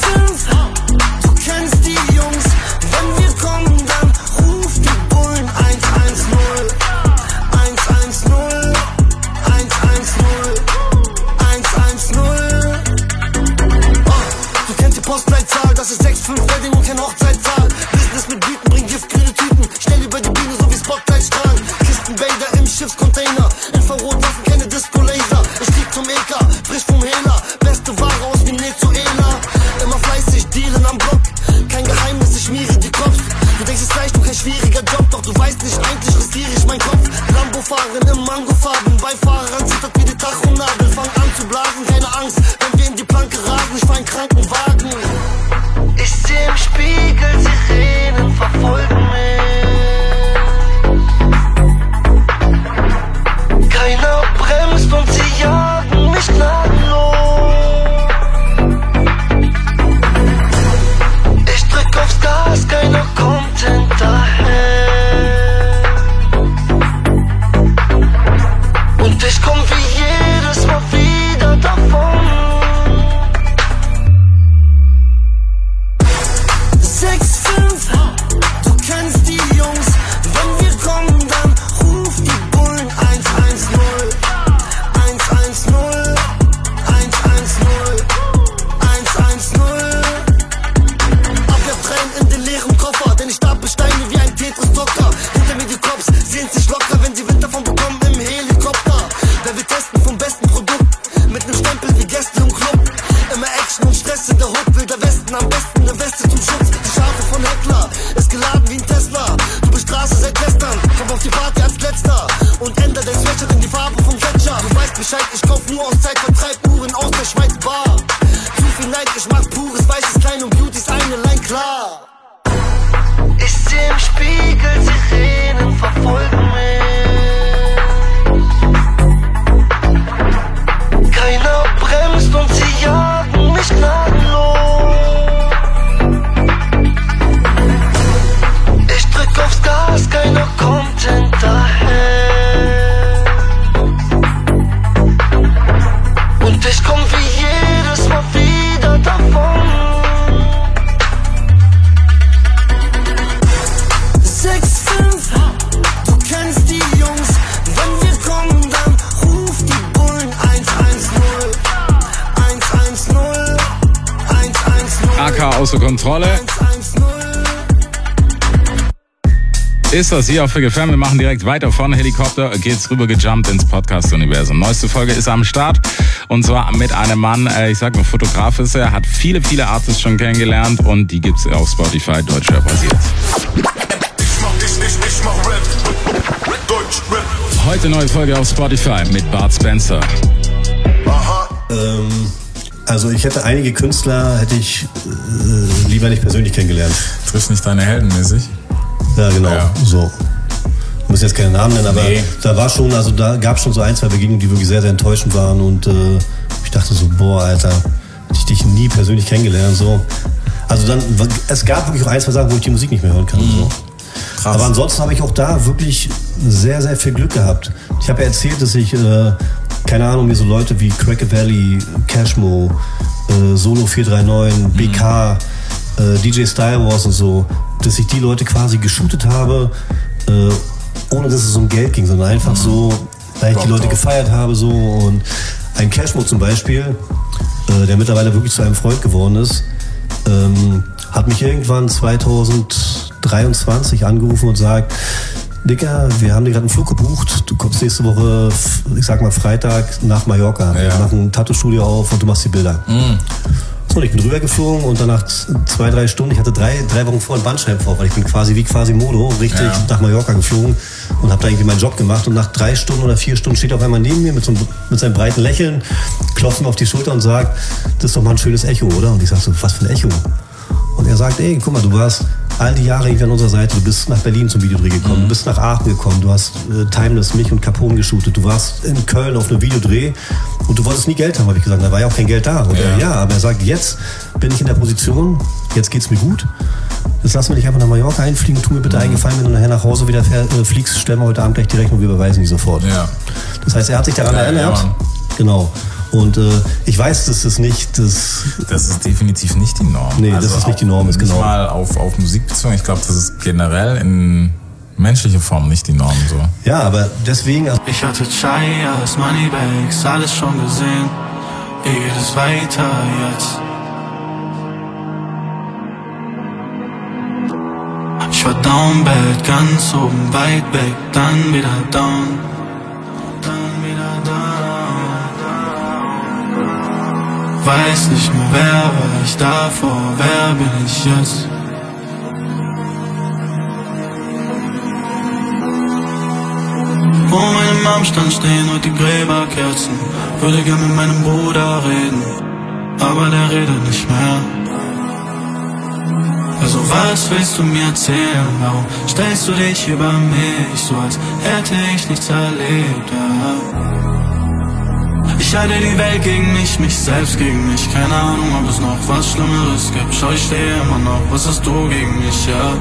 Du kennst die Jungs, wenn wir kommen, dann ruf die Bullen 110. 110, 110, 110. Du kennst die Postleitzahl, das ist 65 Wedding und kein Hochzeitssaal. Business mit Bieten, bring giftgrüne Tüten, schnell über die Bühne, so wie Spotlight-Strahlen. Kistenbilder im Schiffscontainer, Infrarotwaffen, keine Disco-Laser. Ich stieg zum EK, frisch vom Hehler, beste Ware aus Venezuela. Immer fleißig, dealen am Block, kein Geheimnis, ich schmiere die Kopf. Du denkst, es ist leicht und kein schwieriger Job, doch du weißt nicht, eigentlich riskiere ich meinen Kopf. Lambo fahren im Mangofarben, Beifahrer zittert wie die Tachonadel. Fang an zu blasen, keine Angst, wenn wir in die Planke rasen, ich fahr einen Krankenwagen. Ich seh im Spiegel, Sirenen verfolgen mich. Keiner bremst und sie jagen mich gnadenlos. Ich drück aufs Gas, keiner kommt hinterher. Und ich komm wie jedes Mal wieder davon. 6-5, du kennst die Jungs, wenn wir kommen, dann ruf die Bullen 110. 110, 110, 110. Abwehrtränen in den leeren Koffer, denn ich staple Steine wie ein Tetris-Docker. Hinter mir die Cops sehen sich locker, wenn sie Wind davon bekommen im Helikopter. Wer will testen vom besten Produkt, mit nem Stempel wie Gäste im Club. Immer Action und Stress in der Hood, Wilder Westen, am besten eine Weste zum Schutz. Die Schafe von Heckler, ist geladen wie ein Tesla. Du bist Straße seit gestern, komm auf die Party als Letzter. Und änder dein Sweatshirt in die Farbe vom Gletscher. Du weißt Bescheid, ich kauf nur aus Zeitvertreib, Uhren aus der Schweiz Bar. Zu viel Neid, ich mach pures weißes Klein und Beauty ist eine Line klar. Ich seh im Spiegel, Sirenen verfolgen mich. Keiner bremst und sie jagen mich gnadenlos. Ich drück aufs Gas, keiner kommt hinterher. Und ich komm wie jedes Mal wieder davon. 6-5, du kennst die Jungs, wenn wir kommen, dann ruf die Bullen 110. 110, 110. AK außer Kontrolle. Ist das hier auf Figge Fam. Wir machen direkt weiter. Von Helikopter geht's rüber gejumpt ins Podcast-Universum. Neueste Folge ist am Start. Und zwar mit einem Mann, ich sag mal Fotograf ist er, hat viele Artists schon kennengelernt und die gibt's auf Spotify, Deutschrap basiert. Ich mach Rap, Deutschrap. Heute neue Folge auf Spotify mit Bart Spencer. Aha. Also ich hätte einige Künstler, hätte ich lieber nicht persönlich kennengelernt. Triffst nicht deine Helden mäßig? Ja, genau, ja. So. Ich muss jetzt keine Namen nennen, aber nee. Da gab es schon so ein, zwei Begegnungen, die wirklich sehr, sehr enttäuschend waren und ich dachte so, boah, Alter, hätte ich dich nie persönlich kennengelernt, so. Also dann, es gab wirklich auch ein, zwei Sachen, wo ich die Musik nicht mehr hören kann, so. Krass. Aber ansonsten habe ich auch da wirklich sehr, sehr viel Glück gehabt. Ich habe ja erzählt, dass ich, keine Ahnung, mir so Leute wie Cracker Valley, Cashmo, Solo 439, BK, DJ Style Wars und so, dass ich die Leute quasi geshootet habe, ohne dass es um Geld ging, sondern einfach so, weil ich die Leute gefeiert habe, so. Und ein Cashmo zum Beispiel, der mittlerweile wirklich zu einem Freund geworden ist, hat mich irgendwann 2023 angerufen und sagt, Dicker, wir haben dir gerade einen Flug gebucht, du kommst nächste Woche, ich sag mal Freitag, nach Mallorca. Ja. Wir machen ein Tattoo-Studio auf und du machst die Bilder. So, ich bin rüber geflogen und dann nach 2-3 Stunden, ich hatte drei Wochen vor einen Bandscheibenvorfall, weil ich bin quasi wie Quasimodo richtig nach Mallorca geflogen und habe da irgendwie meinen Job gemacht und nach 3 Stunden oder 4 Stunden steht er auf einmal neben mir mit seinem breiten Lächeln, klopft mir auf die Schulter und sagt, das ist doch mal ein schönes Echo, oder? Und ich sag so, was für ein Echo? Und er sagt, ey, guck mal, du warst all die Jahre irgendwie an unserer Seite, du bist nach Berlin zum Videodreh gekommen, du bist nach Aachen gekommen, du hast Timeless, mich und Capone geshootet, du warst in Köln auf einem Videodreh und du wolltest nie Geld haben, habe ich gesagt, da war ja auch kein Geld da. Und ja, aber er sagt, jetzt bin ich in der Position, jetzt geht's mir gut, jetzt lass mir dich einfach nach Mallorca einfliegen, tu mir bitte einen Gefallen, wenn du nachher nach Hause wieder fliegst, stellen wir heute Abend gleich die Rechnung, wir überweisen die sofort. Ja. Das heißt, er hat sich daran erinnert, genau. Und ich weiß, dass das nicht das ist definitiv nicht die Norm. Nee, das ist nicht die Norm, ist nicht genau. mal auf Musik bezogen. Ich glaube, das ist generell in menschlicher Form nicht die Norm so. Ja, aber deswegen. Ich hatte Chai, alles Moneybags, alles schon gesehen. Wie geht es weiter jetzt? Ich war down bad, ganz oben, weit weg, dann wieder down. Dann wieder down. Weiß nicht mehr, wer war ich davor, wer bin ich jetzt? Wo meine Mom stand, stehen heute die Gräberkerzen. Würde gern mit meinem Bruder reden, aber der redet nicht mehr. Also was willst du mir erzählen? Warum stellst du dich über mich, so als hätte ich nichts erlebt, ja. Ich halte die Welt gegen mich selbst gegen mich. Keine Ahnung, ob es noch was Schlimmeres gibt. Schau, ich stehe immer noch, was hast du gegen mich, ja?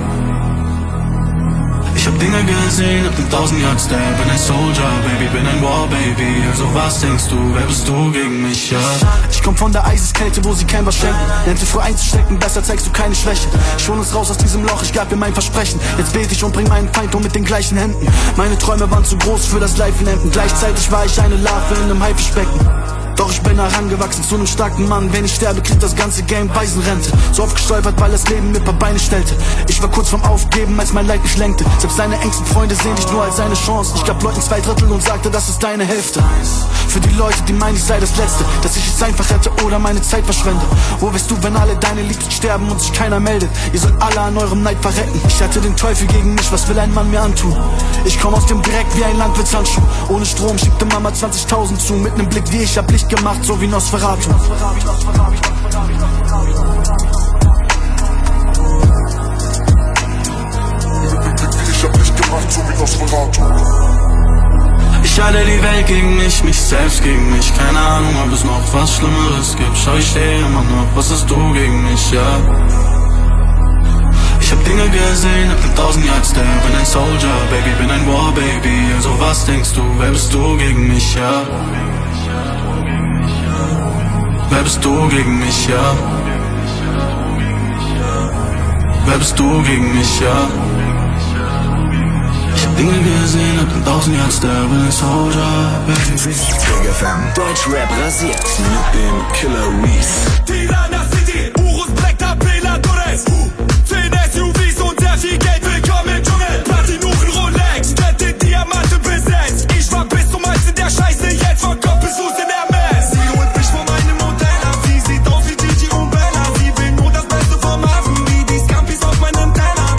Ich hab Dinge gesehen, hab den 1000 Yards Step. Bin ein Soldier, Baby, bin ein War, Baby. Also was denkst du, wer bist du gegen mich, ja? Ich komm von der Eiseskälte, wo sie kein was schenken. Lernte früh einzustecken, besser zeigst du keine Schwäche. Ich hol uns raus aus diesem Loch, ich gab mir mein Versprechen. Jetzt bete ich und bring meinen Feind um mit den gleichen Händen. Meine Träume waren zu groß für das Leifenhemden. Gleichzeitig war ich eine Larve in einem Haifischbecken. Doch ich bin herangewachsen zu einem starken Mann. Wenn ich sterbe, kriegt das ganze Game Waisenrente. So oft gestolpert, weil das Leben mir paar Beine stellte. Ich war kurz vorm Aufgeben, als mein Leid mich lenkte. Selbst seine engsten Freunde sehen dich nur als eine Chance. Ich gab Leuten 2/3 und sagte, das ist deine Hälfte. Für die Leute, die meinen, ich sei das Letzte, dass ich es einfach hätte oder meine Zeit verschwende. Wo bist du, wenn alle deine Liebsten sterben und sich keiner meldet? Ihr sollt alle an eurem Neid verrecken. Ich hatte den Teufel gegen mich, was will ein Mann mir antun? Ich komm aus dem Dreck wie ein Landwirtshandschuh. Ohne Strom schiebte Mama 20.000 zu. Mit nem Blick wie ich hab Licht gemacht, so wie Nosferatu. Ich hab Licht gemacht, so wie Nosferatu. Ich halte die Welt gegen mich selbst gegen mich. Keine Ahnung, ob es noch was Schlimmeres gibt. Schau, ich stehe immer noch, was hast du gegen mich, ja? Ich hab Dinge gesehen, hab den 1000 Yards Step. Bin ein Soldier, Baby, bin ein War, Baby. Also was denkst du, wer bist du gegen mich, ja? Wer bist du gegen mich, ja? Wer bist du gegen mich, ja? Ich hab Dinge gesehen, hab den 1000 Yards Step. Bin ein Soldier, Baby. Big FM, Deutschrap rasiert. Mit dem Killer Reese. Tirana City, Urus, Black, Tapela, Torres. 10 SUVs und sehr viel Geld, willkommen im Dschungel. Platinuchen, Rolex, Kette, Diamante besetzt. Ich war bis zum Hals in der Scheiße, jetzt von Kopf bis Fuß in der Mess. Sie holt mich von meinem Hotel ab, sie sieht aus wie Gigi und Bella. Sie will nur das Beste vom Hafen, wie die Scampis auf meinem Teller.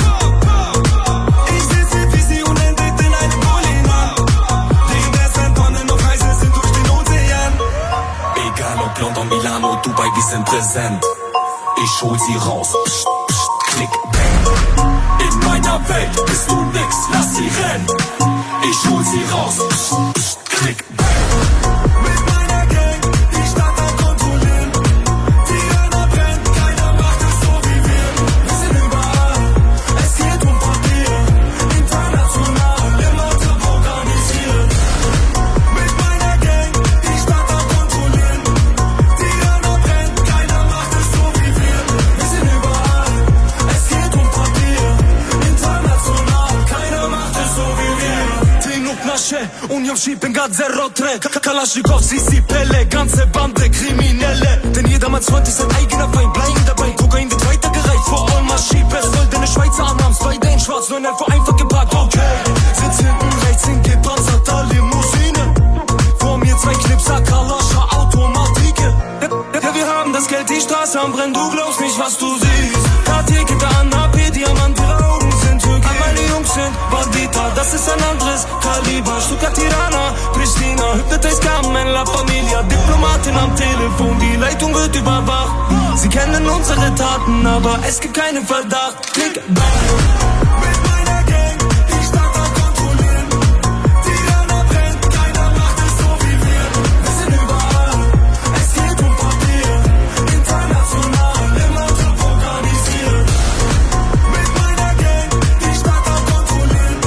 Ich sitze wie sie unendlich in einem Golina. Die besten Tonnen noch heiße sind durch den Ozean. Egal ob London, Milano, Dubai, wir sind präsent. Ich hol sie raus, pst, pst, klick, bang. In meiner Welt bist du nix, lass sie rennen. Ich hol sie raus, pst, pst, klick, bang. Mit meiner Gang die Stadt am kontrollieren. Tirana brennt, keiner macht es so wie wir. Wir sind überall, es geht um Papier. International, im Auto organisiert. Mit meiner Gang die Stadt am kontrollieren. Tirana brennt, keiner macht es so wie wir. Wir sind überall, es geht um Papier. International, keiner macht es so wie wir. Tinuk nasze, Union schieben grad 03. Kalaschnikow, Sisi, Pelle, ganze Bande, Kriminelle. Denn jedermanns Freund ist ein eigener Feind, bleiben dabei. Kokain wird weitergereicht, vor allem Maschipes. Goldene Schweizer Anhams, beide in schwarz, 911 einfach geparkt, okay. Sitz hinten rechts in gepanzerter Limousine. Vor mir 2 Knipser, Kalascha, Automatike. Ja, wir haben das Geld, die Straße am Brennen, du glaubst nicht, was du siehst. Cartier, Gitter an, AP, Diamant, ihre Augen sind türkisch. Meine Jungs sind Bandita, das ist ein anderes Kaliber. Stuttgart, Tirana, Pristina, Hypnotize, Carmen, La Familia. Diplomatin am Telefon, die Leitung wird überwacht. Sie kennen unsere Taten, aber es gibt keinen Verdacht. Klick, bang. Mit meiner Gang die Stadt am kontrollieren. Tirana brennt, keiner macht es so wie wir. Wir sind überall, es geht um Papier. International, im Auto organisiert. Mit meiner Gang die Stadt am kontrollieren.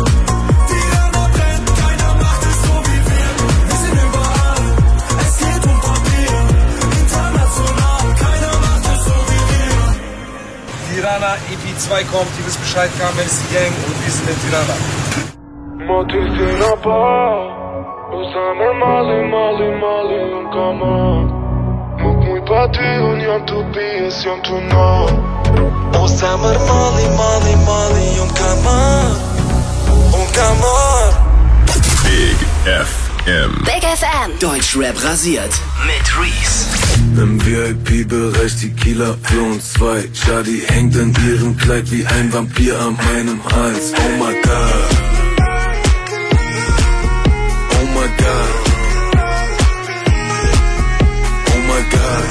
Tirana brennt, keiner macht es so wie wir. Wir sind überall, es geht um Papier. Tirana EP2 kommt, ihr wisst Bescheid, Carmen ist die Gang und wir sind in Tirana. Big FM. Big FM. Deutschrap rasiert. Mit Reese. Im VIP-Bereich Tequila für uns zwei. Shadi hängt in ihrem Kleid wie ein Vampir an meinem Hals. Oh my God. Oh my God. Oh my God.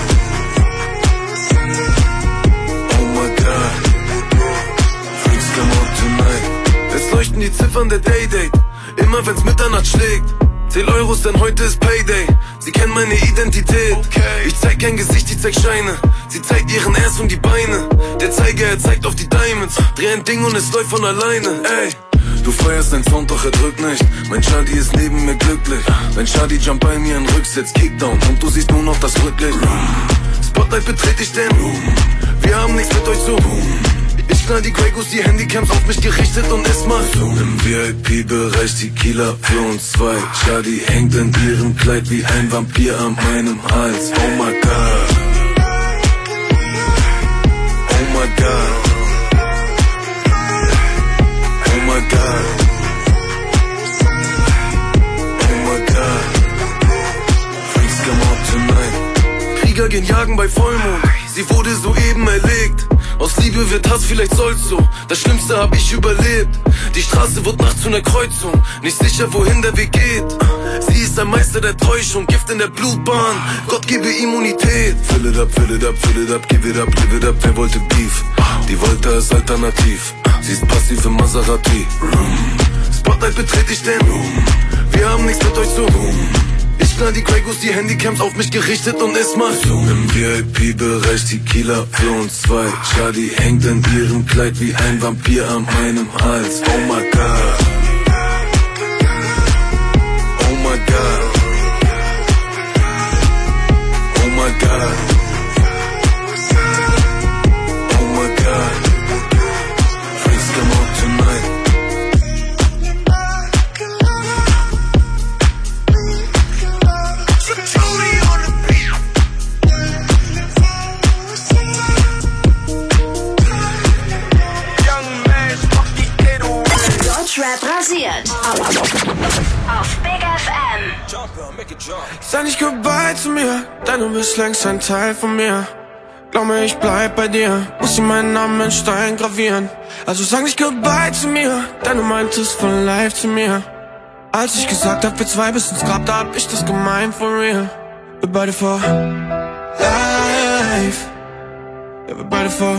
Oh my God. Freaks come out tonight. Es leuchten die Ziffern der Day-Date. Immer wenn's Mitternacht schlägt. 10 Euros, denn heute ist Payday. Sie kennen meine Identität. Ich zeig kein Gesicht, ich zeig Scheine. Sie zeigt ihren Ass und die Beine. Der Zeiger, er zeigt auf die Diamonds. Dreh ein Ding und es läuft von alleine. Ey, du feierst dein Sound, doch er drückt nicht. Mein Shadi ist neben mir glücklich. Wenn Shadi jump bei mir in Rücksitz, Kickdown und du siehst nur noch das Rücklicht. Spotlight betrete ich den Room. Wir haben nichts mit euch zu tun. Ich knall die Grey Goose, die Handycams auf mich gerichtet und es macht so. Im VIP-Bereich Tequila für uns zwei. Shadi hängt in ihrem Kleid wie ein Vampir an meinem Hals. Oh my God. Oh my God. Oh my God. Oh my God. Freaks come out tonight. Krieger gehen jagen bei Vollmond. Sie wurde soeben erlegt. Aus Liebe wird Hass, vielleicht soll's so. Das Schlimmste hab ich überlebt. Die Straße wird nachts zu einer Kreuzung. Nicht sicher, wohin der Weg geht. Sie ist ein Meister der Täuschung. Gift in der Blutbahn. Gott gebe Immunität. Fill it up, fill it up, fill it up. Give it up, live it up. Wer wollte Beef? Die Volta ist alternativ. Sie ist passiv im Maserati. Spotlight betrete ich den Room. Wir haben nichts mit euch zu tun. Ich knall die Grey Goose, die Handycams auf mich gerichtet und es macht so. Im VIP-Bereich Tequila für uns zwei. Shadi hängt in ihrem Kleid wie ein Vampir an meinem Hals. Oh my God. Oh my God. Oh my God. Oh my God. Freaks come out tonight. Deutschrap rasiert. Auf Big FM. Sag nicht goodbye zu mir, denn du bist längst ein Teil von mir. Glaub mir, ich bleib bei dir, muss dir meinen Namen in Stein gravieren. Also sag nicht goodbye zu mir, denn du meintest von live zu mir. Als ich gesagt hab, wir zwei bis ins Grab, da hab ich das gemeint, for real. Wir beide for life. Ja, wir beide for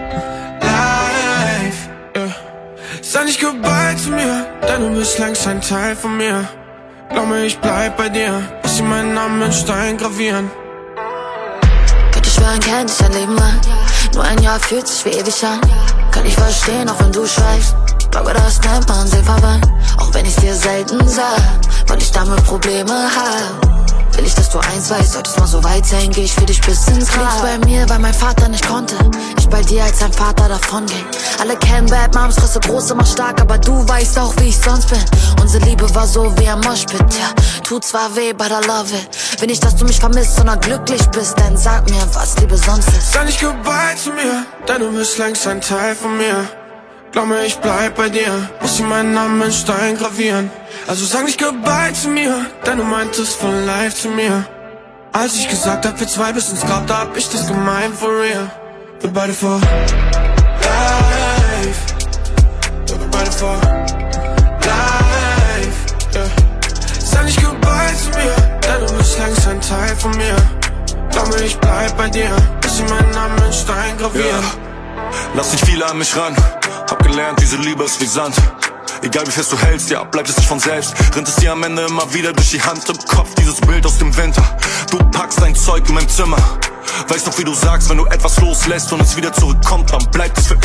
life, yeah. Sag nicht goodbye zu mir, denn du bist längst ein Teil von mir. Glaub mir, ich bleib bei dir, muss dir meinen Namen in Stein gravieren. Könnte schwören, kenn dich ein Leben lang. Nur ein Jahr fühlt sich wie ewig an. Kann ich verstehen, auch wenn du schweigst. Glaube, das nennt man Silberwein. Auch wenn ich's dir selten sag, weil ich damit Probleme hab. Will ich, dass du eins weißt, solltest mal so weit sein, geh ich für dich bis ins Grab. Lebst bei mir, weil mein Vater nicht konnte. Ich bei dir, als dein Vater davon ging. Alle kennen Bad Moms, Risse groß, immer stark, aber du weißt auch, wie ich sonst bin. Unsere Liebe war so wie ein Moshpit, ja. Tut zwar weh, but I love it. Will nicht, dass du mich vermisst, sondern glücklich bist, dann sag mir, was Liebe sonst ist. Sag nicht goodbye zu mir, denn du bist längst ein Teil von mir. Glaub mir, ich bleib bei dir, muss dir meinen Namen in Stein gravieren. Also sag nicht goodbye zu mir, denn du meintest von live zu mir. Als ich gesagt hab, wir zwei bis ins Grab, da hab ich das gemeint, for real. Wir beide for life. Ja, wir beide for life, yeah. Sag nicht goodbye zu mir, denn du bist längst ein Teil von mir. Glaub mir, ich bleib bei dir, bis sie meinen Namen in Stein gravieren. Yeah. Lass nicht viele an mich ran, hab gelernt, diese Liebe ist wie Sand. Egal wie fest du hältst, ja, bleibt es nicht von selbst. Rinnt es dir am Ende immer wieder durch die Hand im Kopf, dieses Bild aus dem Winter. Du packst dein Zeug in mein Zimmer. Weißt noch, wie du sagst, wenn du etwas loslässt und es wieder zurückkommt, dann bleibt es für immer und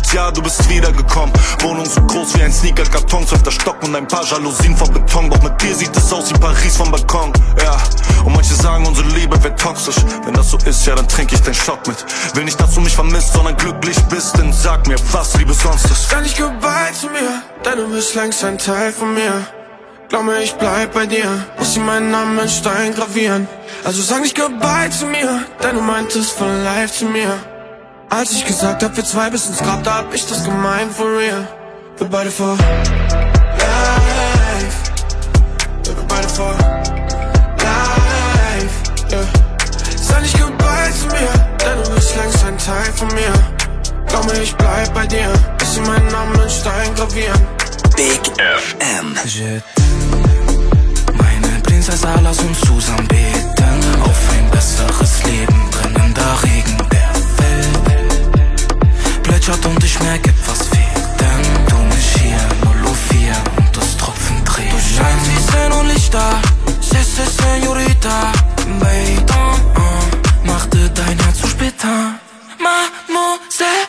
ja, du bist wiedergekommen. Wohnung so groß wie ein Sneaker-Karton, 12. Stock und ein paar Jalousien vor Beton. Doch mit dir sieht es aus wie Paris vom Balkon, ja. Und manche sagen, unsere Liebe wird toxisch. Wenn das so ist, ja, dann trink ich den Schock mit. Will nicht, dass du mich vermisst, sondern glücklich bist. Denn sag mir, was Liebe sonst ist. Sag nicht goodbye zu mir, denn du bist längst ein Teil von mir. Glaub mir, ich bleib bei dir, muss sie meinen Namen in Stein gravieren. Also sag nicht goodbye zu mir, denn du meintest von life zu mir. Als ich gesagt hab, wir zwei bis ins Grab, da hab ich das gemeint, for real. Wir beide for life. Wir beide for life, yeah. Sag nicht goodbye zu mir, denn du bist längst ein Teil von mir. Glaub mir, ich bleib bei dir, bis sie meinen Namen in Stein gravieren. Big FM. Meine Prinzessin, lass uns zusammen beten auf ein besseres Leben. Brennender Regen, der Welt plätschert und ich merke, etwas fehlt. Denn du mich hier, 004 und das Tropfen dreht. Du scheinst wie Sinn und Lichter, c'est Señorita. Beton, machte dein Herz zu später. Mademoiselle,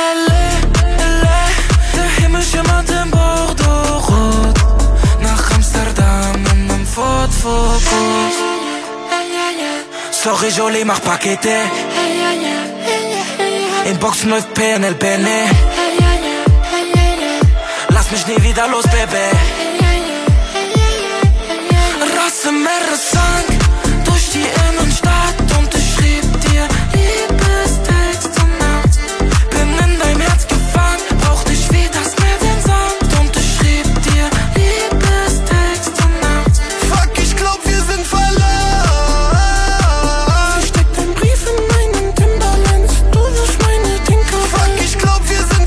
der Himmel schimmert im Bordeaux-Rot. Nach Amsterdam in einem Ford Focus. Sorry Jolie, mach Pakete. In Boxen läuft PNL Bene. Lass mich nie wieder los, Baby. Rasse Meere sank durch die Innenstadt und ich schrieb dir Liebestexte nachts. Bin in deinem Herz gefangen, brauch dich wie das Meer den Sand. Und ich schrieb dir Liebestexte nachts. Fuck, ich glaub, wir sind verloren. Versteckt ein Brief in meinen Timberlands, du wirst meine Dinker. Fuck, ich glaub, wir sind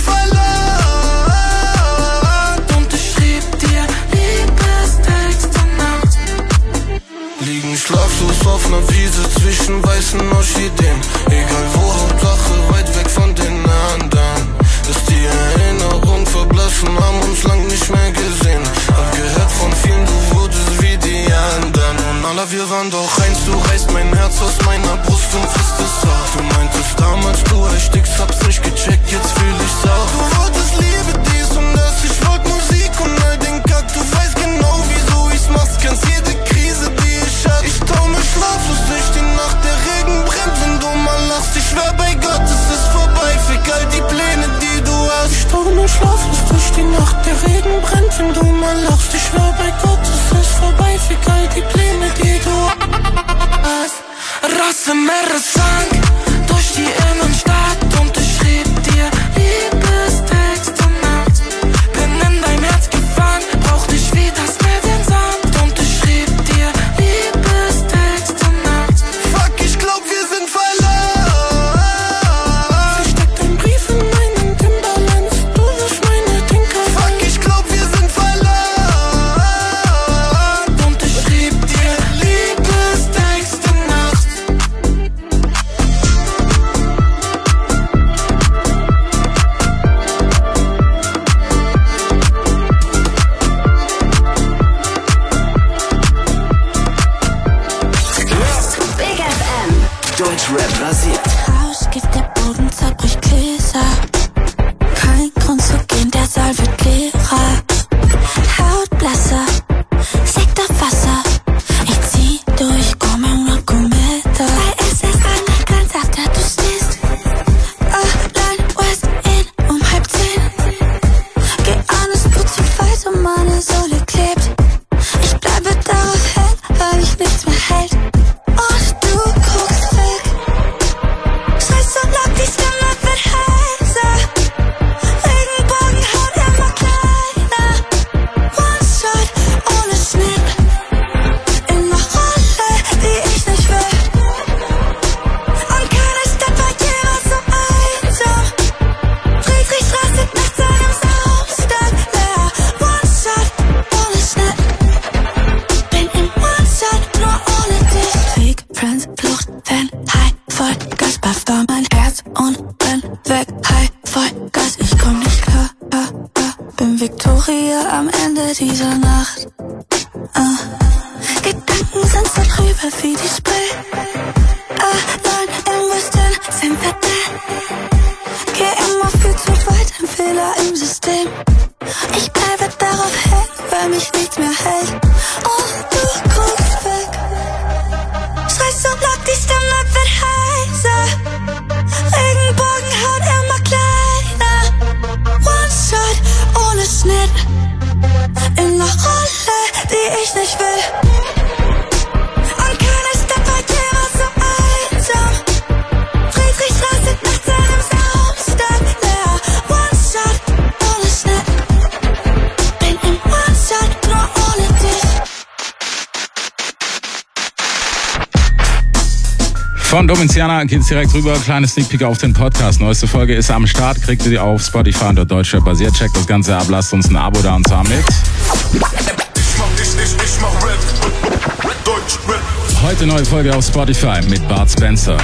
verloren. Und ich schrieb dir Liebestexte nachts. Liegen schlaflos auf ner Wiese zwischen weißen Orchideen. Egal wo, Hauptsache weit weg von den anderen. Dass die Erinnerungen verblassen, haben uns lang nicht mehr gesehen. Hab gehört von vielen, du wurdest wie die anderen. Und Allah, wir waren doch eins, du reißt mein Herz aus meiner Brust und frisst es auf. Du meintest damals, du erstickst, hab's nicht gecheckt, jetzt fühl ich's auch. Du wolltest Liebe, dies und das, ich wollt Musik und all den Kack. Du weißt genau, wieso ich's mach, kennst jede Krise, die ich hab. Ich taumel schlaflos durch die Nacht, der Regen brennt, wenn du mal lachst. Ich schwör bei Gott, es ist vorbei, fick all die Pläne, die du hast. Ich taumel schlaflos durch die Nacht, der Regen brennt, wenn du mal lachst. Ich schwör bei Gott, es ist vorbei, fick all die Pläne, die du hast. Rasse Meere sank durch die Innenstadt und ich schrieb dir Liebestexte nachts. Bin in deinem Herz gefangen, brauch dich wie das Meer den Sand. Und ich schrieb dir Liebestexte nachts. Fuck, ich glaub, wir sind verloren. Versteckt ein Brief in meinen Timberlands, du wirst meine Dinker. Fuck, ich glaub, wir sind verloren. Und ich schrieb dir Liebestexte nachts. Big FM. Deutschrap rasiert. Rauschgift, der Boden zerbricht Gläser. Kein Grund zu gehen, der Saal wird leerer. Haut blasser, Sekt auf Wasser. Ich zieh durch, komm im Rockometer. Bei SS an der Grenze, after du stehst. Allein West End 9:30. Geh an, es tut zu weit und meine Sohle klebt. Ich bleibe darauf hängen, weil mich nichts mehr hält. Und du guckst weg. Scheiße, laut, die Stimme wird heiser. Regenbogen haut immer kleiner. One shot, ohne Schnitt. In ner Rolle, die ich nicht will. Und keiner Stadt war jemals so einsam. Friedrich rastet nach seinem Saustag leer. One shot, ohne Schnitt. Bin im One shot, nur ohne dich. Fake Friends, Flucht, Fan, High, voll Gas, Buff mein Herz und renn weg. High, voll Gas, ich komm nicht klar. Bin Victoria am Ende dieser Nacht. Gedanken sind so trübe wie die Spree. Allein im Wüsten sind wir da. Geh immer viel zu weit, Problem. Ich bleibe darauf hängen, weil mich nichts mehr hält. Und du guckst weg. Schreist so laut, die Stimme wird heiser. Regenbogenhaut immer kleiner. One shot ohne Schnitt. In einer Rolle, die ich nicht will. Und keiner ist dabei, der war so einsam. Friedrichstraße nach seinem Saumstadt leer. One shot ohne Schnitt. Bin im One shot nur ohne dich. Von Domiziana geht's direkt rüber. Kleine Sneak Peek auf den Podcast. Neueste Folge ist am Start. Kriegt ihr die auf Spotify und Deutschrap basiert. Checkt das Ganze ab. Lasst uns ein Abo da und zwar mit. Ich mach Rap. Deutschrap. Heute neue Folge auf Spotify mit Bart Spencer.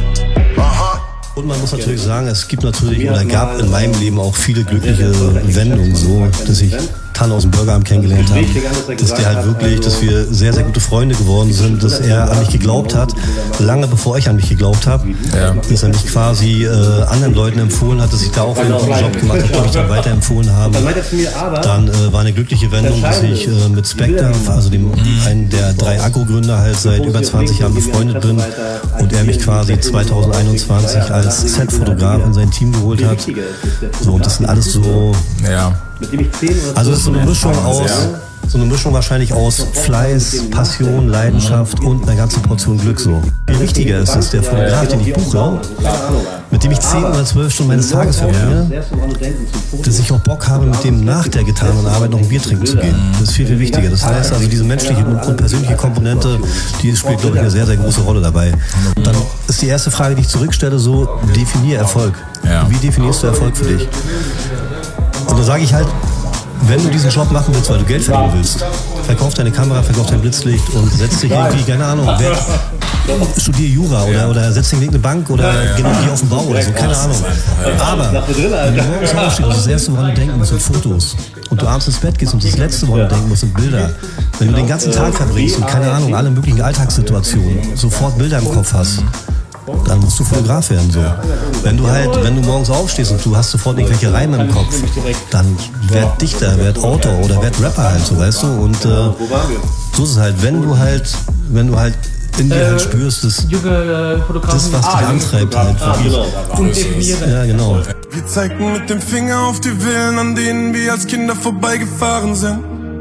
Und man muss natürlich sagen, es gibt natürlich oder gab in meinem Leben auch viele glückliche Wendungen, so dass ich Tanne aus dem Burgerabend kennengelernt habe, dass der halt wirklich, dass wir sehr, sehr gute Freunde geworden sind, dass er an mich geglaubt hat, lange bevor ich an mich geglaubt habe, dass er mich quasi anderen Leuten empfohlen hat, dass ich da auch einen guten Job gemacht habe, mich dann weiterempfohlen habe. Dann war eine glückliche Wendung, dass ich mit Spectre, also einen der 3 Agro-Gründer halt seit über 20 Jahren befreundet bin und er mich quasi 2021 als Set-Fotograf in sein Team geholt hat. So, und das sind alles so... Also es ist so eine Mischung wahrscheinlich aus Fleiß, Passion, Leidenschaft und einer ganzen Portion Glück so. Viel wichtiger ist, dass der Fotograf, den ich buche, mit dem ich 10 oder 12 Stunden meines Tages verbringe, dass ich auch Bock habe, mit dem nach der getanen Arbeit noch ein Bier trinken zu gehen. Das ist viel, viel wichtiger. Das heißt also, diese menschliche und persönliche Komponente, die spielt, glaube ich, eine sehr, sehr große Rolle dabei. Dann ist die erste Frage, die ich zurückstelle, so, definier Erfolg. Wie definierst du Erfolg für dich? Und da sage ich halt, wenn du diesen Job machen willst, weil du Geld verdienen willst, verkauf deine Kamera, verkauf dein Blitzlicht und setz dich irgendwie, keine Ahnung, studier Jura oder setz dich in eine Bank oder geh auf den Bau oder so, keine Ahnung. Aber wenn du morgens aufstehst und das erste, woran du denken musst, sind Fotos. Und du abends ins Bett gehst und das letzte, woran du denken musst, sind Bilder. Wenn du den ganzen Tag verbringst und, keine Ahnung, alle möglichen Alltagssituationen sofort Bilder im Kopf hast, dann musst du Fotograf werden, so. Wenn du morgens aufstehst und du hast sofort irgendwelche Reime im Kopf, dann werd Dichter, werd Autor oder werd Rapper halt, so, weißt du, und, so ist es halt, wenn du halt in dir halt spürst, das, was dich antreibt halt, wirklich. Ja, genau. Wir zeigten mit dem Finger auf die Villen, an denen wir als Kinder vorbeigefahren sind.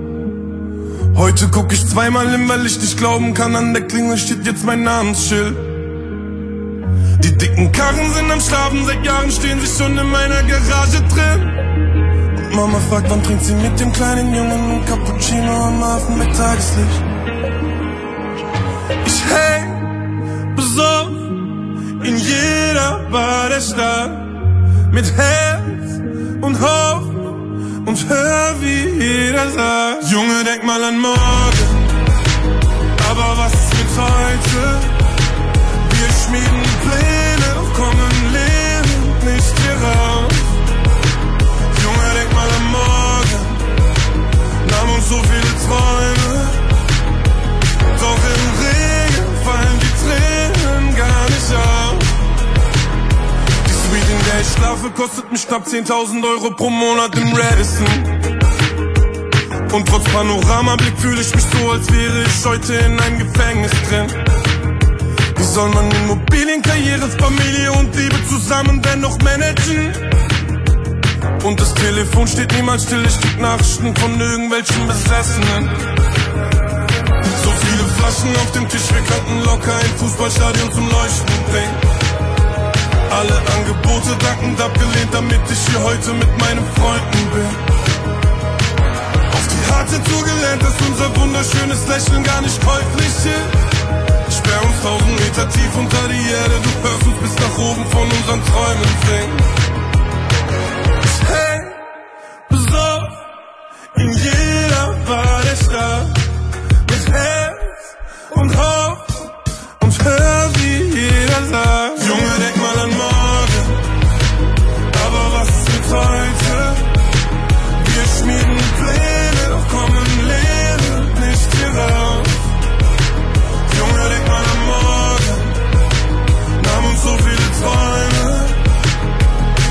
Heute guck ich zweimal hin, weil ich nicht glauben kann, an der Klingel steht jetzt mein Namensschild. Die dicken Karren sind am Schlafen, seit Jahren stehen sie schon in meiner Garage drin. Und Mama fragt, wann trinkt sie mit dem kleinen Jungen ein Cappuccino am Hafen mit Tageslicht. Ich häng besoffen in jeder Bar der Stadt, mit Herz und Hoffnung und hör, wie jeder sagt: Junge, denk mal an morgen, aber was ist mit heute? Wir schmieden Pläne, doch kommen lebend nicht hier raus. Junge, denk mal an morgen, nahm uns so viele Träume, doch im Regen fallen die Tränen gar nicht auf. Die Suite, in der ich schlafe, kostet mich knapp 10.000 Euro pro Monat im Radisson. Und trotz Panoramablick fühle ich mich so, als wäre ich heute in einem Gefängnis drin. Wie soll man Immobilien, Karriere, Familie und Liebe zusammen dennoch managen? Und das Telefon steht niemals still, ich krieg Nachrichten von irgendwelchen Besessenen. So viele Flaschen auf dem Tisch, wir könnten locker ein Fußballstadion zum Leuchten bringen. Alle Angebote dankend abgelehnt, damit ich hier heute mit meinen Freunden bin. Auf die harte Tour gelernt, dass unser wunderschönes Lächeln gar nicht käuflich ist. Sperr uns 1000 Meter tief unter die Erde, du hörst uns bis nach oben von unseren Träumen singen. Ich häng besoffen in jeder Bar der Stadt, mit Herz und Hoffnung und hör, wie jeder sagt: Junge, denk mal an morgen, aber was ist mit heute? Wir schmieden Pläne, doch kommen lebend nicht hier raus. Junge, denk mal an morgen, nahm uns so viele Träume,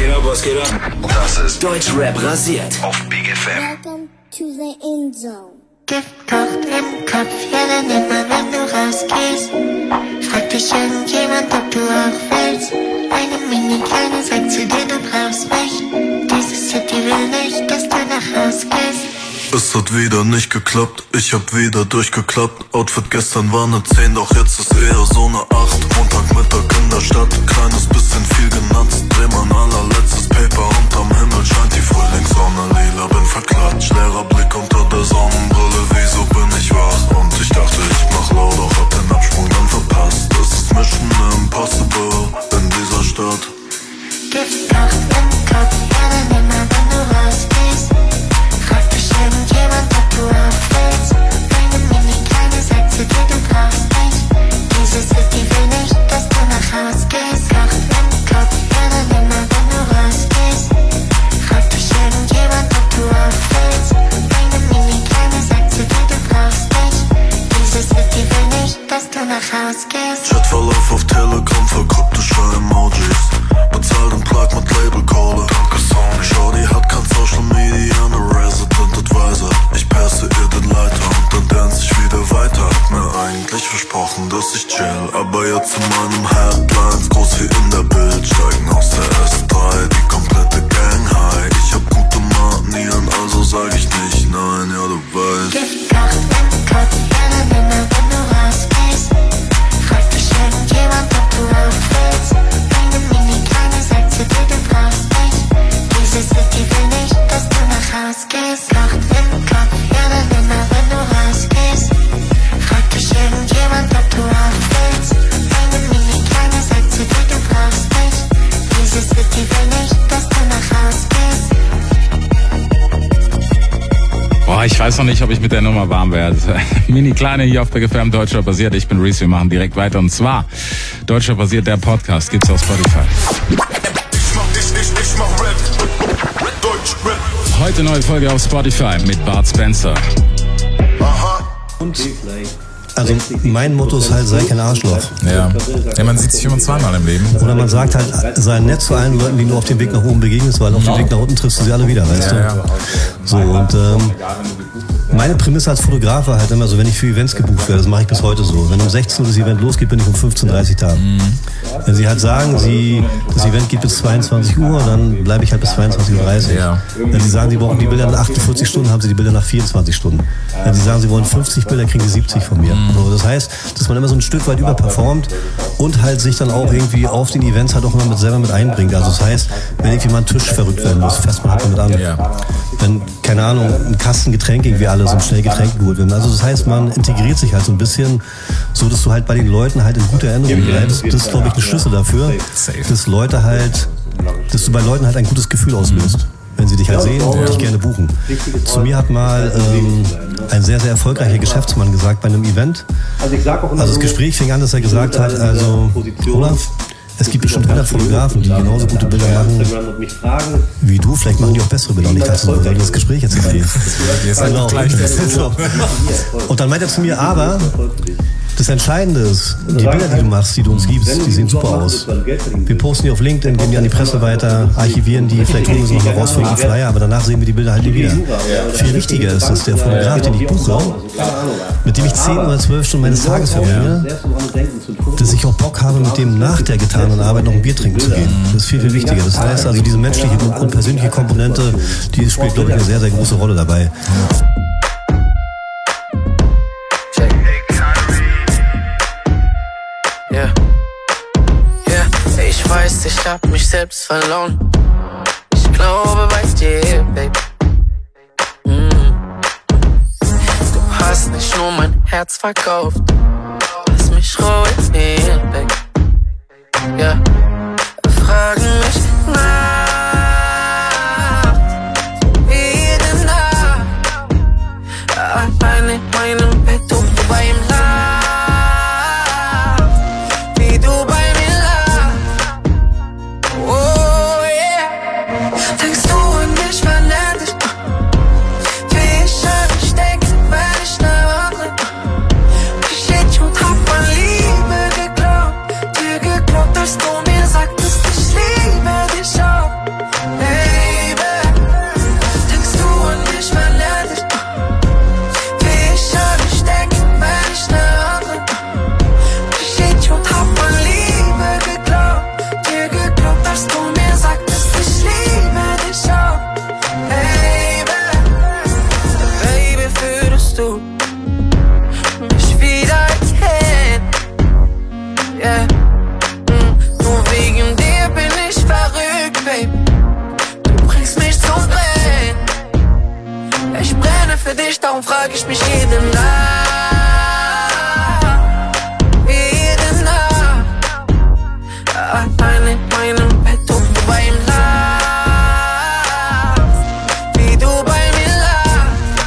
was geht ab? Das ist Deutschrap rasiert auf Big FM. Welcome to the end zone. Gift kocht im Kopf, ja dann immer wenn du rausgehst. Fragt dich irgendjemand, ob du auch willst. Eine Mini-Kleine sagt zu dir, du brauchst mich. Diese City will nicht, dass du nach Haus gehst. Es hat wieder nicht geklappt, ich hab wieder durchgeklappt. Outfit gestern war ne 10, doch jetzt ist eher so ne 8. Montagmittag in der Stadt, kleines bisschen viel genatzt. Dreh mein allerletztes Paper und am Himmel scheint die Frühlingssonne. Lila, bin verklatscht, leerer Blick unter der Sonnenbrille. Wieso bin ich wach? Und ich dachte, ich mach laut, doch hab den Absprung dann verpasst. Es ist Mission Impossible in dieser Stadt. Gift kocht im Kopf, ja dann immer wenn du rausgehst. Fragt dich irgendjemand, ob du auch willst. Eine Mini-Kleine sagt zu dir, du brauchst mich. Diese City will nicht, dass du nach Haus gehst. Kocht im Kopf, ja dann immer wenn du rausgehst. Fragt dich irgendjemand, ob du auch willst. Eine Mini-Kleine sagt zu dir, du brauchst mich. Diese City will nicht, dass du nach Haus gehst. Chatverlauf auf Telegram, verkryptische Emojis. Bezahlt und Plug mit Labelkohle. Danke Sony. Shorty hat kein Social Media, ne Resident Advisor. Ich passe ihr den Leiter und dann dance ich wieder weiter. Hab mir eigentlich versprochen, dass ich chill, aber jetzt in meinem Headlines groß wie in der Bild. Steigen aus der S3, die komplette Gang high. Ich hab gute Manieren, also sag ich nicht nein, ja du weißt. Gift kocht im Kopf, ja dann immer wenn du rausgehst. Fragt dich irgendjemand, ob du auch willst. Eine Mini-Kleine sagt zu dir, du brauchst mich. Diese City will nicht, dass du nach Haus gehst. Kocht im Kopf, ja dann immer wenn du rausgehst. Fragt dich irgendjemand, ob du auch willst. Eine Mini-Kleine sagt zu dir, du brauchst mich. Diese City will nicht, dass du nach Haus gehst. Boah, ich weiß noch nicht, ob ich mit der Nummer warm werde. Mini-Kleine hier auf Big FM, Deutschrap basiert. Ich bin Reese, wir machen direkt weiter. Und zwar Deutschrap basiert, der Podcast. Gibt's auf Spotify. Ich mach Rap. Deutschrap. Heute neue Folge auf Spotify mit Bart Spencer. Und also mein Motto ist halt, sei kein Arschloch. Ja. Ja, man sieht sich immer zweimal im Leben. Oder man sagt halt, sei nett zu allen Leuten, die nur auf dem Weg nach oben begegnest, weil auf dem Weg nach unten triffst du sie alle wieder, weißt du? Ja. So, und meine Prämisse als Fotograf war halt immer so, wenn ich für Events gebucht werde, das mache ich bis heute so. Wenn um 16 Uhr das Event losgeht, bin ich um 15:30 da. Wenn sie halt sagen, das Event geht bis 22 Uhr, dann bleibe ich halt bis 22:30 Uhr. Ja. Wenn sie sagen, sie brauchen die Bilder nach 48 Stunden, haben sie die Bilder nach 24 Stunden. Wenn sie sagen, sie wollen 50 Bilder, kriegen sie 70 von mir. So, das heißt, dass man immer so ein Stück weit überperformt und halt sich dann auch irgendwie auf den Events halt auch immer selber mit einbringt. Also das heißt, wenn irgendwie mal ein Tisch verrückt werden muss, fässt man halt damit an. Ja. Wenn, keine Ahnung, ein Kasten Getränk irgendwie alles und schnell Getränke geholt werden. Also das heißt, man integriert sich halt so ein bisschen, so dass du halt bei den Leuten halt in guter Erinnerung bleibst. Das ist, glaube ich, ein Schlüssel dafür, dass du bei Leuten halt ein gutes Gefühl auslöst. Wenn sie dich halt sehen und dich gerne buchen. Zu mir hat mal ein sehr, sehr erfolgreicher Geschäftsmann gesagt bei einem Event. Also das Gespräch fing an, dass er gesagt hat, also Olaf, es gibt bestimmt 100 Fotografen, die genauso gute Bilder machen wie du. Vielleicht machen die auch bessere Bilder. Und ich dachte so, soll das Gespräch jetzt nicht gehen? Genau. Und dann meint er zu mir, aber das Entscheidende ist, die Bilder, die du machst, die du uns gibst, die sehen super aus. Wir posten die auf LinkedIn, geben die an die Presse weiter, archivieren die, vielleicht holen wir sie noch mal raus für einen Flyer, aber danach sehen wir die Bilder halt nie wieder. Viel wichtiger ist, dass der Fotograf, den ich buche, mit dem ich 10 oder 12 Stunden meines Tages verbringe, dass ich auch Bock habe, mit dem nach der getanen Arbeit noch ein Bier trinken zu gehen. Das ist viel, viel wichtiger. Das heißt also, diese menschliche und persönliche Komponente, die spielt, glaube ich, eine sehr, sehr große Rolle dabei. Ich weiß, ich hab mich selbst verloren. Ich glaube bei dir, Baby. Du hast nicht nur mein Herz verkauft, hast mich ruiniert, Baby. Ja, fragen mich nach, jede Nacht. Allein in meinem Bett und du bei ihm lachst, wie du bei mir lachst. Oh yeah. Denkst du an mich, verlernt dich? Wie ich an dich denke, wenn ich nah dran. Ich hätte und hab an Liebe geglaubt, dir geglaubt, dass du mir sagtest, ich liebe für dich, darum frag ich mich jede Nacht. Jede Nacht. Allein in meinem Bett und du bei ihm lachst. Wie du bei mir lachst.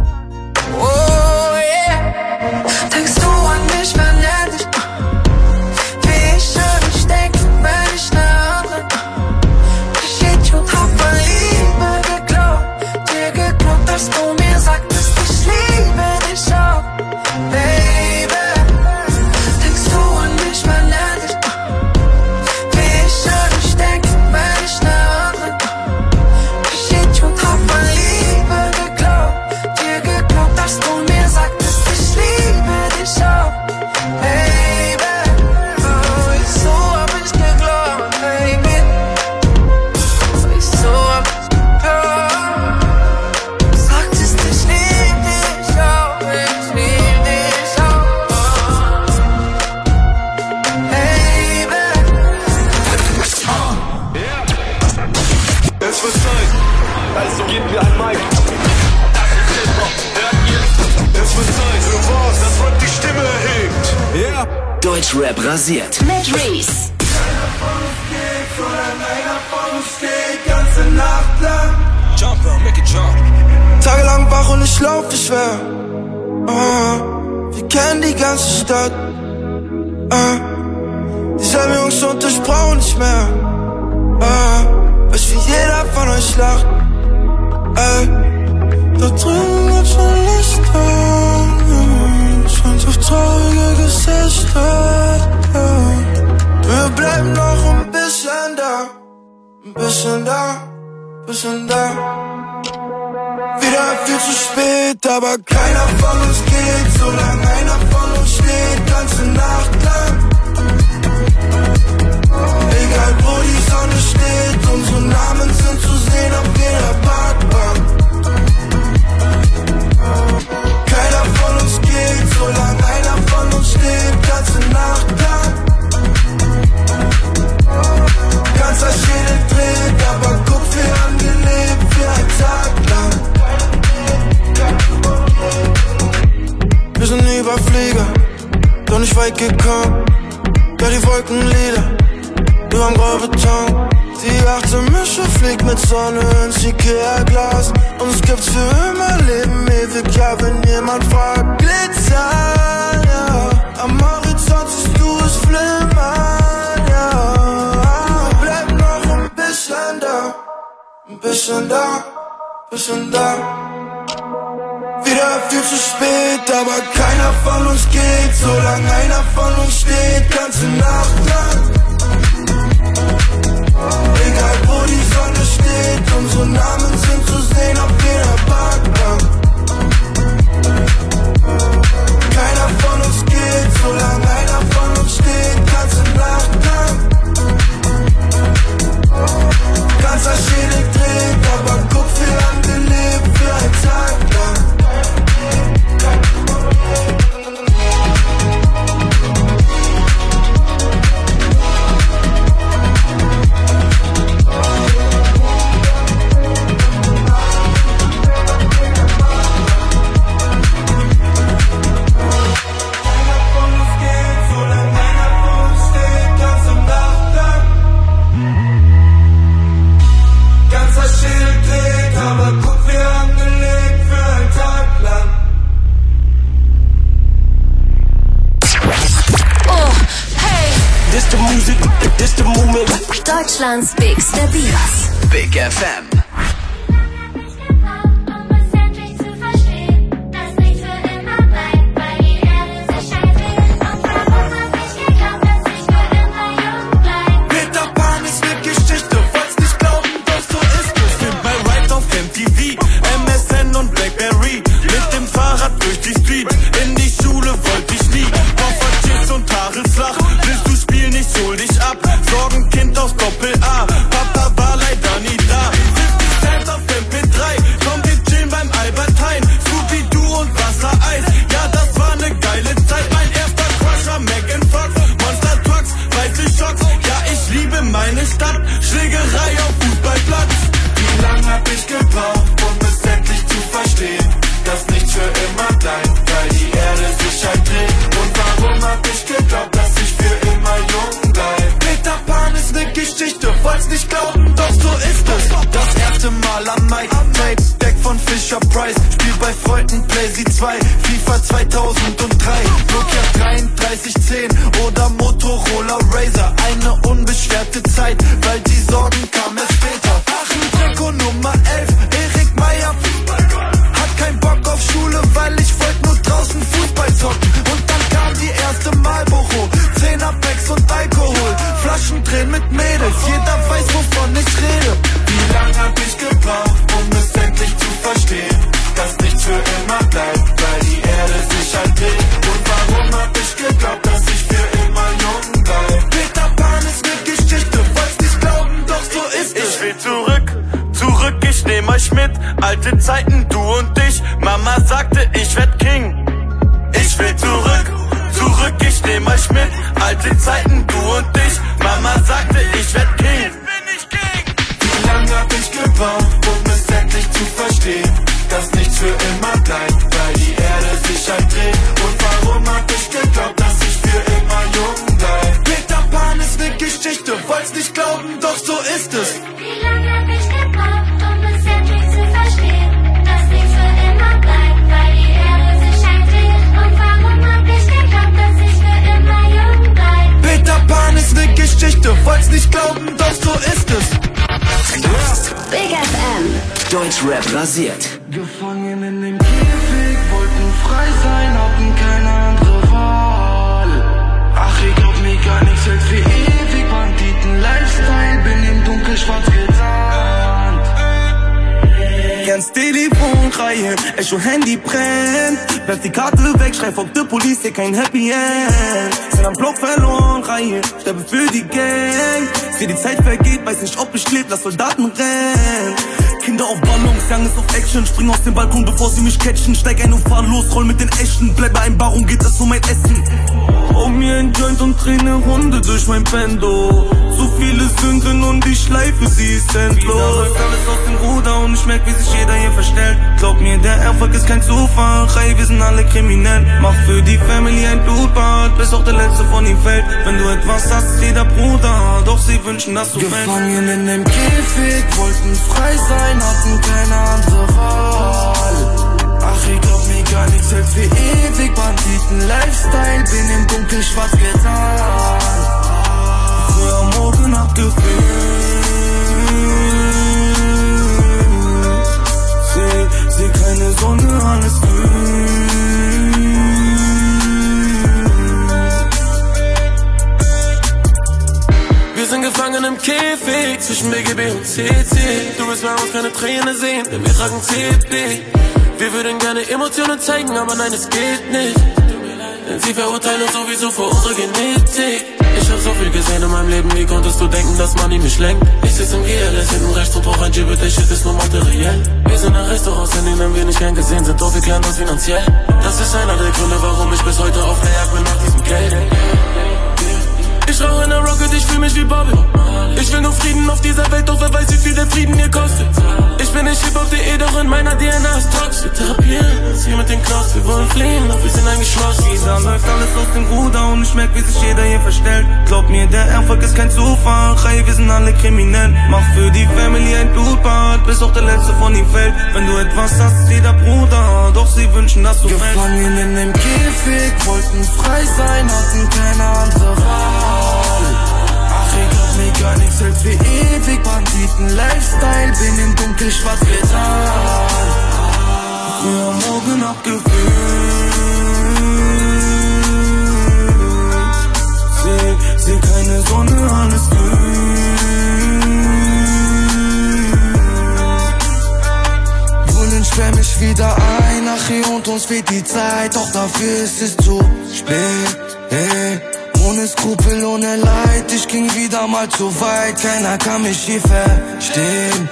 Oh yeah. Denkst du an mich, wenn er dich wie ich an dich denke, wenn ich ne andere geschieht und hab an Liebe geglaubt. Dir geglaubt, dass du mir sagtest, ich liebe dich auch, Baby. Denkst du an mich, wenn er dich wie ich an dich denke, wenn ich ne andere geschieht und hab an Liebe geglaubt. Dir geglaubt, dass du mir sagtest, ich liebe dich auch, Baby. Wieso hab ich geglaubt, Baby? Wieso hab ich geglaubt? Sagtest, ich lieb dich auch, ich lieb dich auch, Baby. Es wird Zeit, also gebt mir ein Mic. Es wird Zeit für was, das Rap die Stimme erhebt. Yeah. Deutschrap rasiert. Mit Reese. Einer von uns steht ganze Nacht lang. Jump, bro, make it jump. Tagelang wach und ich lauf nicht mehr. Wir kennen die ganze Stadt. Dieselben Jungs und ich brauch nicht mehr. Weiß wie jeder von euch lacht. Da drüben wird schon Licht an. Scheint auf traurige Gesichter. Wir bleiben noch ein bisschen da. Ein bisschen da, bisschen da. Wieder viel zu spät, aber keiner von uns geht. Solange einer von uns steht, ganze Nacht lang. Egal wo die Sonne steht, unsere Namen sind zu sehen auf jeder Parkbank. Keiner von uns geht, solange einer von uns steht, ganze Nacht lang. Ganzer Schädel dreht, aber guck, wir haben gelebt für einen Tag lang. Wir sind Überflieger, doch nicht weit gekommen. Ja, die Wolken lila, überm Graubeton. Die 18 Mische fliegt mit Sonne ins Ikea-Glas. Uns gibt's für immer, Leben ewig, ja, wenn jemand fragt. Glitzer, ja, am Horizont siehst du es flimmern, ja. Wir bleiben noch ein bisschen da, ein bisschen da, bisschen da. Wieder viel zu spät, aber keiner von uns geht. Solange einer von uns steht, ganze Nacht lang. Egal wo die Sonne steht, unsere Namen sind zu sehen auf jeder Parkbank. Keiner von uns geht, solange einer von uns steht, ganze Nacht lang. Ganzer Schädel dreht, aber guck, wir haben gelebt für einen Tag lang. Deutschlands bigste Beats. Big FM. Peter Pan ist eine Geschichte, wollt's nicht glauben, doch so ist es. Bin bei Ride auf MTV, MSN und Blackberry. Mit dem Fahrrad durch die Street, in die Schule wollte ich nie. Koffer, Chips und Haare flach, willst du spielen, ich hol dich ab. Sorgenkind aus Doppel A, Papa war leider nie da. Plug and Play, sie 2, FIFA 2003, Nokia 3310 oder Motorola Razr. Eine unbeschwerte Zeit, weil die Sorgen kamen erst später. Aachen Trikot Nummer 11, Erik Meyer, hat kein Bock auf Schule, weil ich wollte nur draußen Fußball zocken. Und dann kam die erste Marlboro, 10er Packs und Alkohol, Flaschen drehen mit Mädels, jeder weiß, wovon ich rede. Wie lange hab ich gebraucht, um es endlich zu verstehen, dass nichts für immer bleibt, weil die Erde sich halt dreht. Und warum hab ich geglaubt, dass ich für immer jung bleib? Peter Pan ist ne Geschichte, wollt's nicht glauben, doch so ist es. Ich will zurück, ich nehm euch mit. Alte Zeiten, du und ich. Mama sagte, ich werd King. Ich will zurück, ich nehm euch mit. Alte Zeiten, du und ich. Mama sagte, ich werd King. Wie lange hab ich gebraucht, um es endlich zu verstehen, dass nichts für immer bleibt, weil die Erde sich halt dreht. Und warum hab ich geglaubt, dass ich für immer jung bleib? Peter Pan ist ne Geschichte, wollt's nicht glauben, doch so ist es. Wie lange hab ich gebraucht, um es endlich zu verstehen, dass nichts für immer bleibt, weil die Erde sich halt dreht. Und warum hab ich geglaubt, dass ich für immer jung bleib? Peter Pan ist ne Geschichte, wollt's nicht glauben, doch so ist es. Big FM. Deutschrap rasiert. Gefangen in dem Käfig, wollten frei sein, hatten keine andere Wahl. Ach, ich glaub mir gar nichts hält für ewig, Banditen-Lifestyle, bin im Dunkel schwarz getarnt. Ganz Telefon reihen, Echo Handy brennt. Werf die Karte weg, schrei fuck the Police, hier kein Happy End. Sind am Block verloren, reihen, sterbe für die Gang. Seh die Zeit vergeht, weiß nicht ob ich lebe, lass Soldaten rennen. Kinder auf Ballons, Young ist auf Action. Spring aus dem Balkon, bevor sie mich catchen. Steig ein und fahr los, roll mit den Echten. Bleib bei einem Baron, geht es um mein Essen. Um mir ein Joint und dreh ne Runde durch mein Pendo. So viele Sünden und die Schleife, sie ist endlos. Wieder läuft alles aus dem Ruder und ich merk, wie sich jeder hier verstellt. Glaub mir, der Erfolg ist kein Zufall. Hey, wir sind alle kriminell. Mach für die Family ein Blutbad, bis auch der Letzte von ihm fällt. Wenn du etwas hast, ist jeder Bruder. Doch sie wünschen, dass du fällst. Gefangen in dem Käfig, wollten frei sein, hatten keine andere Wahl. Ach, ich glaub mir gar nichts hält für ewig, Banditen-Lifestyle, bin im Dunkel schwarz getan. Früh am Morgen abgefüllt, seh keine Sonne, alles grün. Wir sind gefangen im Käfig zwischen BGB und CC. Du willst bei uns keine Träne sehen, denn wir tragen CP. Wir würden gerne Emotionen zeigen, aber nein, es geht nicht. Denn sie verurteilen uns sowieso vor unsere Genetik. Ich hab so viel gesehen in meinem Leben, wie konntest du denken, dass Money mich lenkt? Ich sitz im GLS hinten rechts und brauch ein Jeep, der Shit ist nur materiell. Wir sind in Restaurants, in denen wir nicht gern gesehen sind, doch wir klären das finanziell. Das ist einer der Gründe, warum ich bis heute auf der Jagd bin nach diesem Geld. Ich rauche in der Rocket, ich fühl mich wie Bobby. Ich will nur Frieden auf dieser Welt, doch wer weiß, wie viel der Frieden hier kostet. Ich bin nicht Hip-Hop.de, doch in meiner DNA ist Tox. Wir therapieren uns hier mit den Klaus, wir wollen fliehen, doch wir sind eingeschlossen. Wieder läuft alles aus dem Ruder und ich merk, wie sich jeder hier verstellt. Glaub mir, der Erfolg ist kein Zufall. Hey, wir sind alle kriminell. Mach für die Family ein Blutbad, bis auch der Letzte von ihm fällt. Wenn du etwas hast, ist jeder Bruder, doch sie wünschen, dass du fällst. Gefangen in dem Käfig, wollten frei sein, hatten keine andere Wahl. Ach, ich glaub mir gar nichts hält für ewig, Banditen-Lifestyle, bin im Dunkel schwarz getan. Früh am Morgen abgefüllt, seh keine Sonne, alles grün. Brunnen sperr mich wieder ein, ach, und uns fehlt die Zeit, doch dafür ist es zu spät, hey. Ohne Skrupel, ohne Leid, ich ging wieder mal zu weit. Keiner kann mich hier verstehen.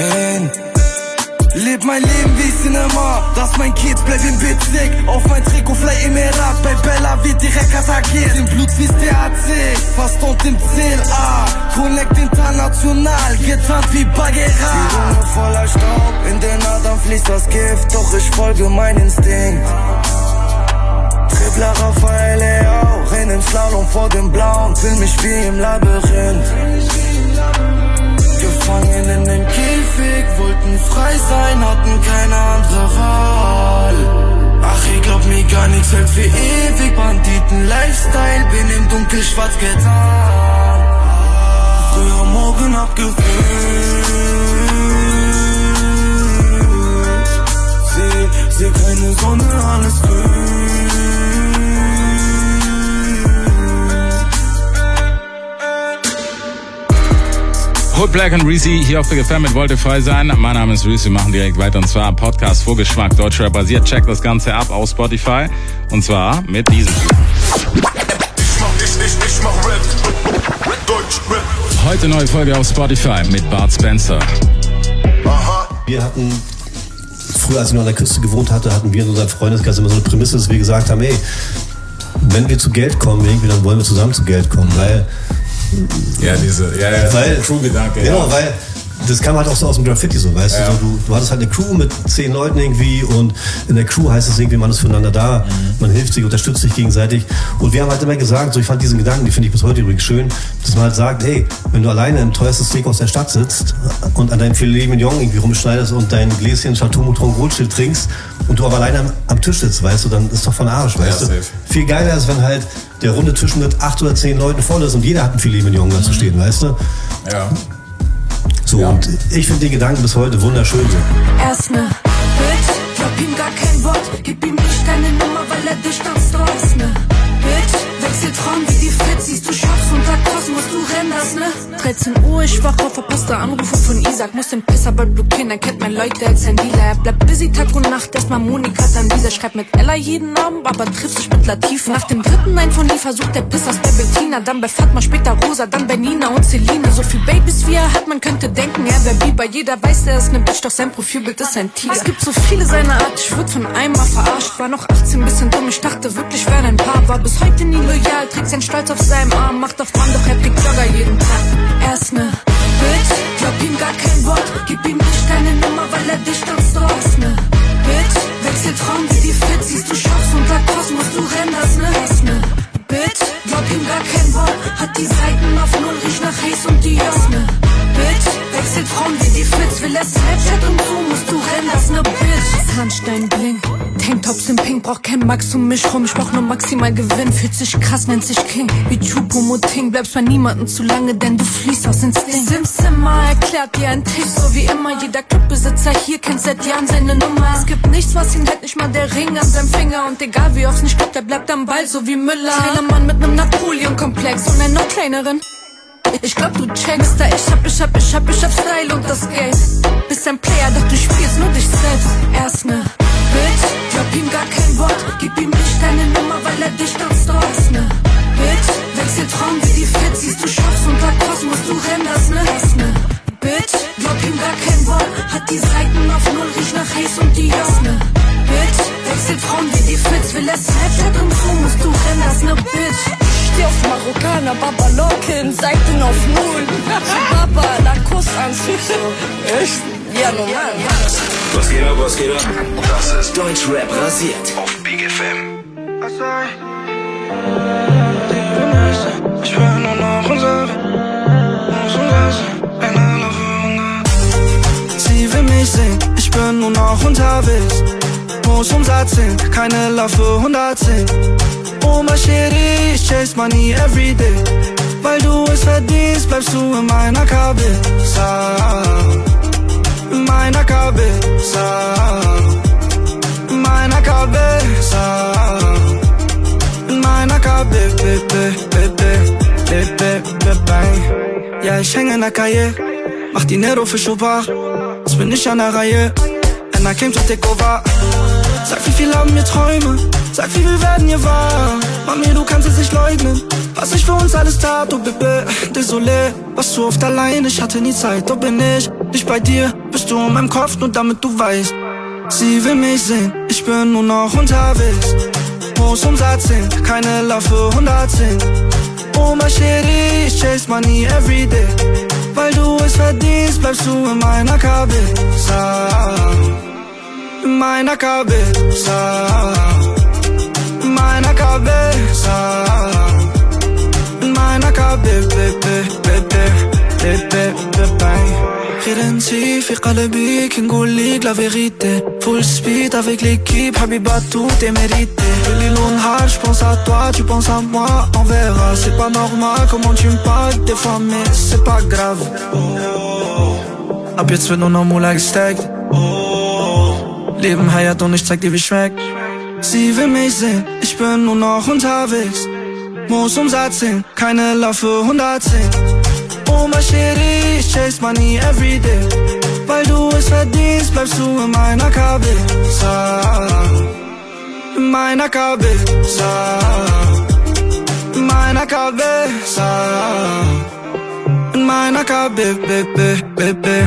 Leb mein Leben wie Cinema, das mein Kids bleib im Bezirk. Auf mein Trikot fly im Irak, bei Bella wird direkt attackiert. Im Blut wie's THC, fast und im CLA. Connect international, getarnt wie Bagheera. Die Lunge voller Staub, in den Adern fließt das Gift, doch ich folge mein Instinkt. Trippler Raphael Leao, renn im Slalom vor dem Blauen, fühl mich wie im Labyrinth. Gefangen in dem Käfig, wollten frei sein, hatten keine andere Wahl. für ewig Banditen-Lifestyle, bin im Dunkel schwarz getan. Früher Morgen abgefüllt. Seh keine Sonne, alles grün. Hood Black und Reezy hier auf Big FM mit Wollte frei sein. Mein Name ist Reezy, wir machen direkt weiter und zwar Podcast Vorgeschmack Deutschrap basiert. Checkt das Ganze ab auf Spotify und zwar mit diesem. Ich mach Rap, Deutschrap. Heute neue Folge auf Spotify mit Bart Spencer. Wir hatten, früher als ich noch an der Küste gewohnt hatte, hatten wir in unserem Freundeskreis immer so eine Prämisse, dass wir gesagt haben, ey, wenn wir zu Geld kommen irgendwie, dann wollen wir zusammen zu Geld kommen, weil Crew-Gedanke. Genau, weil das kam halt auch so aus dem Graffiti so, weißt du, du hattest halt eine Crew mit 10 Leuten irgendwie und in der Crew heißt es irgendwie, man ist füreinander da, man hilft sich, unterstützt sich gegenseitig und wir haben halt immer gesagt, so ich fand diesen Gedanken, die finde ich bis heute übrigens schön, dass man halt sagt, hey, wenn du alleine im teuersten Steakhouse der Stadt sitzt und an deinem Filet Mignon irgendwie rumschneidest und dein Gläschen Chateau Mouton Rothschild trinkst und du aber alleine am Tisch sitzt, weißt du, dann ist doch von Arsch, weißt du. Viel geiler ist, wenn halt der runde Tisch mit 8 oder 10 Leuten voll ist und jeder hat ein Filet Mignon da zu stehen, weißt du. Ja. So, und ich finde den Gedanken bis heute wunderschön so. Erst ne Bitch, glaub ihm gar kein Wort, gib ihm nicht deine Nummer, weil er dich tanzt, du hast ne Bitch, wechselt Frauen wie die Fit, siehst du Shops und Kosmos, du renderst, ne 13 Uhr, ich wach auf, verpasste Anrufe von Isaac, muss den Pisser bald blockieren, er kennt mein Leute als ein Dealer, er bleibt busy Tag und Nacht, erstmal Monika, dann dieser, schreibt mit Ella jeden Abend, aber trifft sich mit Latif. Nach dem dritten ein von die versucht der Pissers bei Bettina, dann bei Fatma, später Rosa, dann bei Nina und Selina, so viel Babys wie er hat, man könnte denken, er wär Biber, jeder weiß, er ist ne Bitch, doch sein Profilbild ist ein Tiger. Es gibt so viele seiner Art, ich würd von einmal verarscht, war noch 18, bisschen dumm, ich dachte wirklich, wär ein Paar, war bis heute nie loyal, trägt sein Stolz auf seinem Arm, macht auf Mann, doch er trägt Jogger jeden Tag. Erst ne Bitch, glaub ihm gar kein Wort, gib ihm nicht deine Nummer, weil er dich tanzt, du hast ne Bitch, wechselt Frauen wie die Fit, siehst du Shops und Kosmos, du renderst ne Erst ne Bitch, glaub ihm gar kein Wort, hat die Seiten auf Null, riecht nach Haze und Dior ne Bitch, wechselt Frauen wie die Fits, will er Snapchat und so musst du renderst ne Bitch. Handstein bling, Tanktops im Pink, brauch kein Max um mich rum, ich brauch nur maximal Gewinn, fühlt sich krass, nennt sich King, wie Chupomoting, bleibst bei niemandem zu lange, denn du fließt aus Instinkt. Simzimmer erklärt dir ein Tisch, so wie immer, jeder Clubbesitzer hier kennt seit Jahren seine Nummer. Es gibt nichts, was ihn hält, nicht mal der Ring an seinem Finger und egal wie oft nicht klappt, der bleibt am Ball, so wie Müller. Kleiner Mann mit nem Napoleon-Komplex und einer noch kleineren. Ich glaub, du checkst, da ich hab Style und das Geld. Bist ein Player, doch du spielst nur dich selbst. Erst ne Bitch, glaub ihm gar kein Wort, gib ihm nicht deine Nummer, weil er dich tanzt, du hast ne Bitch, wechselt Frauen wie die Fit, siehst du Shops und Kosmos, du renderst ne Erst ne Bitch, glaub ihm gar kein Wort, hat die Seiten auf Null, riecht nach Haze und Dior ne Bitch, wechselt Frauen wie die Fits, will er Snapchat und so musst du renderst ne Bitch. Steh auf Marokkaner, Babalokin, Seiten auf Null. Baba, Lacoste-Anzug, so. Echt? Ja, normal. Was geht ab, was geht ab? Das ist Deutschrap rasiert auf Big FM. Ich will nur noch unser Sie will mich sehen, ich bin nur noch unterwegs. Muss Umsatz sehen, keine Laufe 110. Oh my shitty, ich chase money everyday. Weil du es verdienst, bleibst du in meiner Kabeza. In meiner Kabeza. In meiner Kabeza. In meiner Kabeza. Ja, ich häng in der Calle, mach Dinero für Chopard. Jetzt bin ich an der Reihe, and I came to take over. Sag, wie viel haben wir Träume? Sag, wie viel werden hier wahr? Mami, du kannst es nicht leugnen, was ich für uns alles tat, oh Bébé, désolé. Warst du oft allein, ich hatte nie Zeit, doch bin ich nicht bei dir, bist du in meinem Kopf, nur damit du weißt. Sie will mich sehen, ich bin nur noch unterwegs. Muss Umsatz sehen, keine Laufe 110. Oh my shitty, ich chase money everyday. Weil du es verdienst, bleibst du in meiner Kabeza. In meiner Kabeza. In meiner Kabeza. In meiner Kabeza. غير انتي في قلبي كنقول ليك لا vérité. Full speed avec l'équipe, Habiba tout est mérité. Les longs hard, je pense à toi, tu penses à moi, on verra. C'est pas normal comment tu me parles des fois, mais c'est pas grave. Ab jetzt wird nur noch Mula gesteckt. Leben heiert und ich zeig dir wie schmeckt. Sie will mich sehen, ich bin nur noch unterwegs. Muss Umsatz sehen, keine Love für 110. Oh ma chérie, ich chase money everyday. Weil du es verdienst, bleibst du in meiner Cabeza. In meiner Cabeza. In meiner Cabeza. In meiner Cabeza.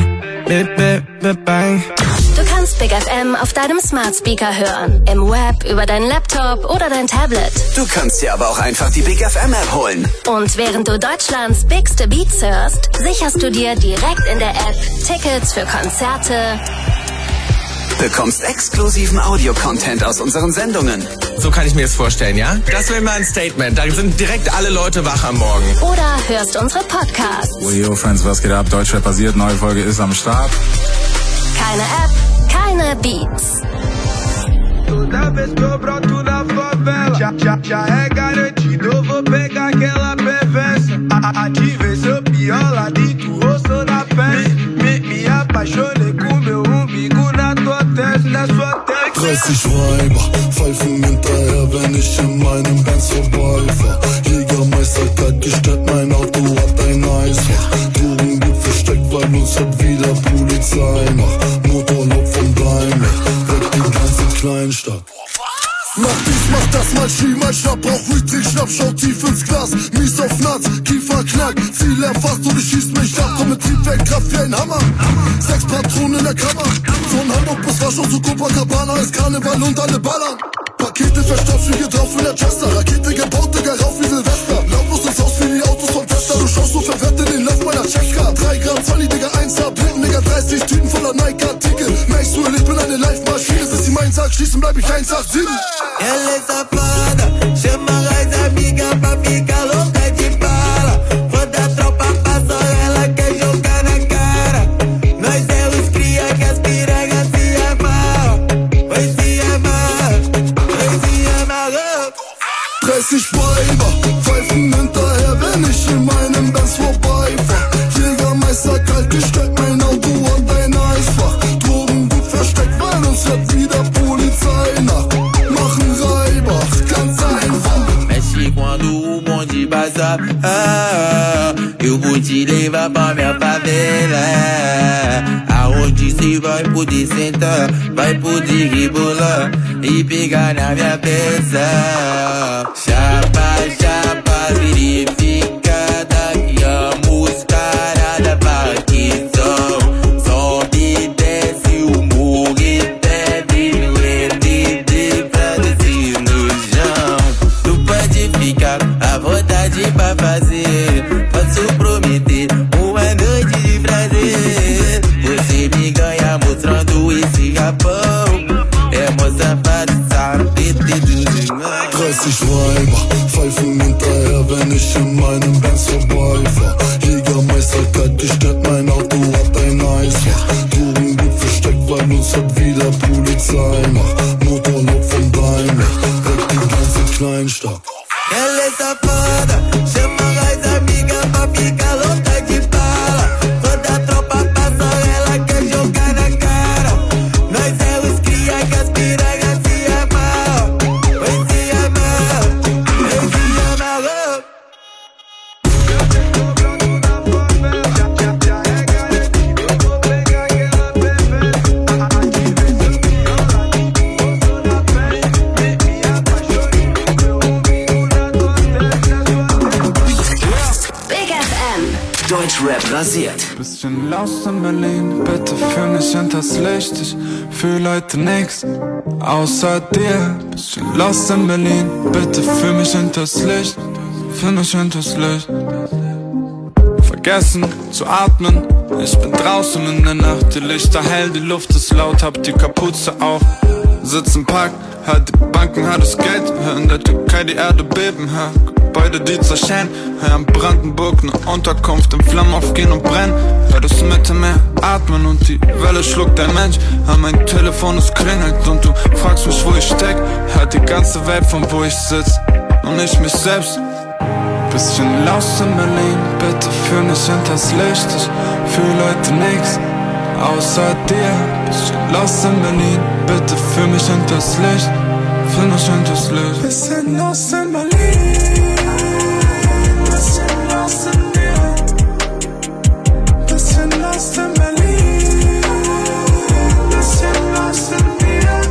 Du kannst Big FM auf deinem Smart Speaker hören, im Web, über deinen Laptop oder dein Tablet. Du kannst dir aber auch einfach die Big FM App holen. Und während du Deutschlands bigste Beats hörst, sicherst du dir direkt in der App Tickets für Konzerte, bekommst exklusiven Audio-Content aus unseren Sendungen. So kann ich mir das vorstellen, ja? Das wäre mal ein Statement. Da sind direkt alle Leute wach am Morgen. oder hörst unsere Podcasts. Yo, Friends, was geht ab? Deutschrap basiert, neue Folge ist am Start. Keine App, keine Beats. Toda vez que eu broto na favela, já é garantido, eu vou pegar aquela perversa. Ativei seu pior lado e tu roçou na peça. Me apaixonei com meu umbigo na tua testa, na sua testa. 30 Weiber pfeifen hinterher, wenn ich in meinem Benz vorbeifahr. Jägermeister kalt gestellt, mein Auto hat ein Eisfach. Drogen gut versteckt, weil uns hat wieder Polizei nach. Motorlaut von Daimler, weg die ganze Kleinstadt. Mach dies, mach das, mal Ski, mal Schnapp, brauch Weed, trink Schnapp, schau tief ins Glas. Mies auf Nuts, Kiefer knack, Ziel erfasst und ich schieß mich ab. Komm mit Triebwerk, Kraft wie ein Hammer. 6 Patronen in der Kammer. Von Hamburg bis Warschau zu Copacabana ist Karneval und alle ballern. Pakete verstopft, Flüge drauf in der Chester. Rakete gebaut, Digga, rauf wie Silvester. Lautlos ins Haus wie die Autos vom Tesla. Du schaust so verwirrt in den Lauf meiner Checker. 3 Gramm Zolli, Digga, 1er Blinden, Digga, 30 Tüten voller Nike-Artikel. Merkst du, ich bin eine Live-Maschine. Bis sie meinen Tag schließen, bleib ich 187. Ela é safada, chama as amigas pra ficar louca de bala. Quando a tropa passa, ela quer jogar na cara. Nós é os cria que as piranhas se amarram. Vai se amar, vai se amarrar. 30 Weiber pfeifen hinterher, wenn ich in meinem Benz vorbeifahr. Jägermeister kalt gestellt, mein Auto hat ein Eisfach. Drogen gut versteckt, weil uns hört wieder Polizei nach. Machen Reibach, ganz einfach. Mexe quando o bonde passa, eu vou te levar pra minha favela. Aonde cê vai poder sentar, vai poder rebolar e pegar na minha peça. Chapa, chapa, verificada que a música nada partição. Sobe e desce o morro e bebe no RDD pra descer no chão. Tu pode ficar à vontade pra fazer, posso prometer uma noite de prazer. Você me ganha mostrando esse rapão, é moça fada, sabe tudo. 30 Weiber pfeifen hinterher, wenn ich in meinem Benz vorbeifahr. Jägermeister kalt gestellt, mein Auto hat ein Eisfach. Drogen gut versteckt, weil uns hat wieder Polizei nach. Motorlaut von Daimler, weg die ganze Kleinstadt. Ela é safada, chama as amigas pra ficar louca de bala. Quando a tropa passa, ela quer jogar na cara. Nós é os cria que as piranhas se amarram. Vai se amar, vai se amarrar. Big FM. Deutschrap rasiert. Bisschen Laus in Berlin, bitte führ mich hinters Licht. Ich fühl heute nix außer dir. Bisschen Laus in Berlin, bitte führ mich hinters Licht. Führ mich hinters Licht. Vergessen zu atmen, ich bin draußen in der Nacht. Die Lichter hell, die Luft ist laut, hab die Kapuze auf. Sitz im Park, hör die Banken, hör das Geld, hör in der Türkei die Erde beben, hör Gebäude, die zerschellen. Hör in Brandenburg ne Unterkunft in Flammen aufgehen und brennen. Hör das Mittelmeer atmen und die Welle schluckt ein Mensch. Hör mein Telefon, es klingelt und du fragst mich, wo ich steck. Hört die ganze Welt von wo ich sitz und nicht mich selbst. Bisschen Laus in Berlin, bitte führ mich hinters Licht. Ich fühl heute nix außer dir. Bisschen Laus in Berlin, bitte führ mich hinters Licht. Fühl mich hinters Licht. Bisschen Laus in Berlin, bisschen Laus in dir. Bisschen Laus in Berlin, bisschen Laus in mir.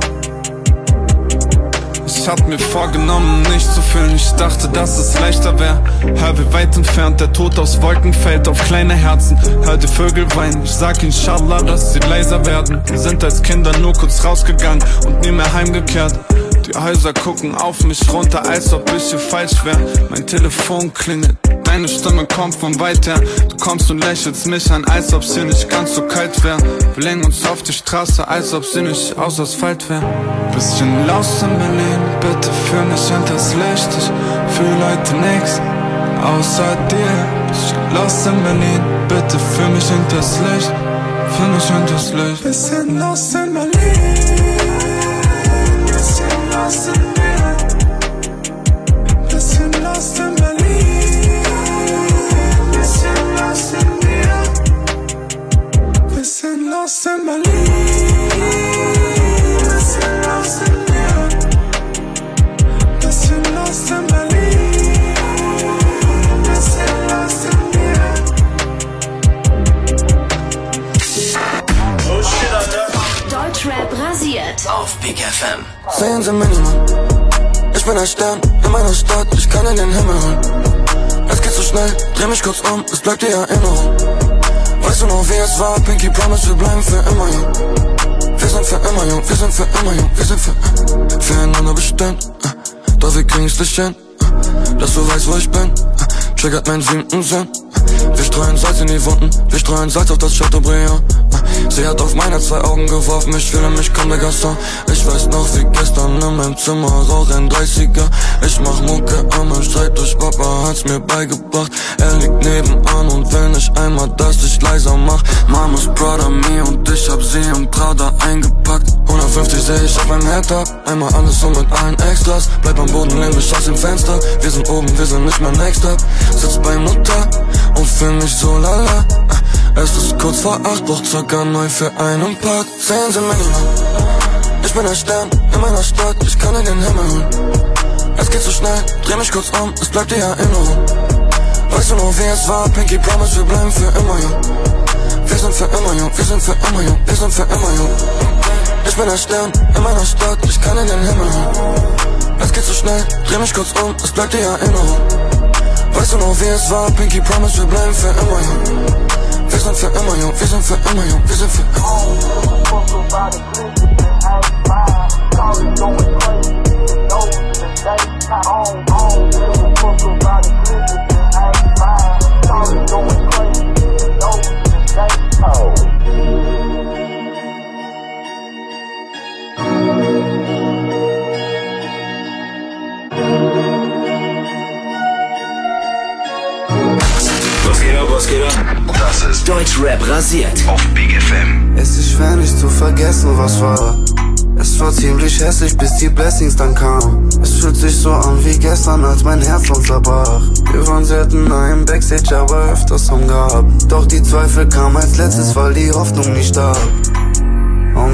Ich hab mir vorgenommen, nicht zu fühlen. Ich dachte, dass es leichter wäre. Hör wie weit entfernt der Tod aus Wolken fällt auf kleine Herzen. Hör die Vögel weinen. Ich sag inshallah, dass sie leiser werden. Wir sind als Kinder nur kurz rausgegangen und nie mehr heimgekehrt. Die Häuser gucken auf mich runter, als ob ich hier falsch wär. Mein Telefon klingelt, deine Stimme kommt von weit her. Du kommst und lächelst mich an, als ob's hier nicht ganz so kalt wär. Wir legen uns auf die Straße, als ob sie nicht aus Asphalt wär. Bisschen Laus in Berlin, bitte führ mich hinters Licht. Ich fühl heute nix außer dir. Bisschen Laus in Berlin, bitte führ mich hinters Licht. Führ mich hinters Licht. Bisschen Laus in Berlin, bisschen Laus in mir. Bisschen Laus in Berlin, bisschen Laus in mir. Bisschen Laus in Berlin, bisschen Laus in mir. Bisschen Laus in Berlin, bisschen Laus in mir. Oh shit, Alter. Deutschrap rasiert. Auf Big FM. Sehen Sie mich niemand. Ich bin ein Stern in meiner Stadt, ich kann in den Himmel holen. Es geht so schnell, dreh mich kurz um, es bleibt die Erinnerung. Weißt du noch, wie es war? Pinky Promise, wir bleiben für immer jung. Wir sind für immer jung, wir sind für immer jung, wir sind füreinander bestimmt. Doch wir kriegen's nicht hin, dass du weißt, wo ich bin. Triggert meinen 7. Sinn. Wir streuen Salz in die Wunden, wir streuen Salz auf das Chateaubriand. Sie hat auf meine 2 Augen geworfen, ich fühle mich comme der Garçon. Ich weiß noch wie gestern in meinem Zimmer, rauch ein 30er. Ich mach Mucke an meinem Schreibtisch, Papa hat's mir beigebracht. Er liegt nebenan und will nicht einmal, dass ich leiser mach. Mama ist proud of me und ich hab sie im Prada eingepackt. 150 seh ich auf meinem Headtag, einmal alles so mit allen Extras. Bleib am Boden, lehn mich aus dem Fenster. Wir sind oben, wir sind nicht mehr next up. Sitz bei Mutter und fühl mich so lala. Es ist kurz vor 8, brauch circa 9 für einen Park. Sehen Sie mich niemand. Ich bin ein Stern in meiner Stadt, ich kann in den Himmel holen. Es geht so schnell, dreh mich kurz um, es bleibt die Erinnerung. Weißt du noch, wie es war? Pinky Promise, wir bleiben für immer jung. Wir sind für immer jung, wir sind für immer jung, wir sind für immer jung. Ich bin ein Stern in meiner Stadt, ich kann in den Himmel holen. Es geht so schnell, dreh mich kurz um, es bleibt die Erinnerung. Weißt du noch, wie es war? Pinky Promise, wir bleiben für immer jung. Wir sind für immer jung, wir sind für immer jung, wir sind für Was geht ab? Das ist Deutschrap rasiert auf Big FM. Es ist schwer nicht zu vergessen, was war. Es war ziemlich hässlich, bis die Blessings dann kamen. Es fühlt sich so an wie gestern, als mein Herz uns zerbrach. Wir waren selten nah im Backstage, aber öfters umgehabt. Doch die Zweifel kamen als letztes, weil die Hoffnung nicht starb. Oh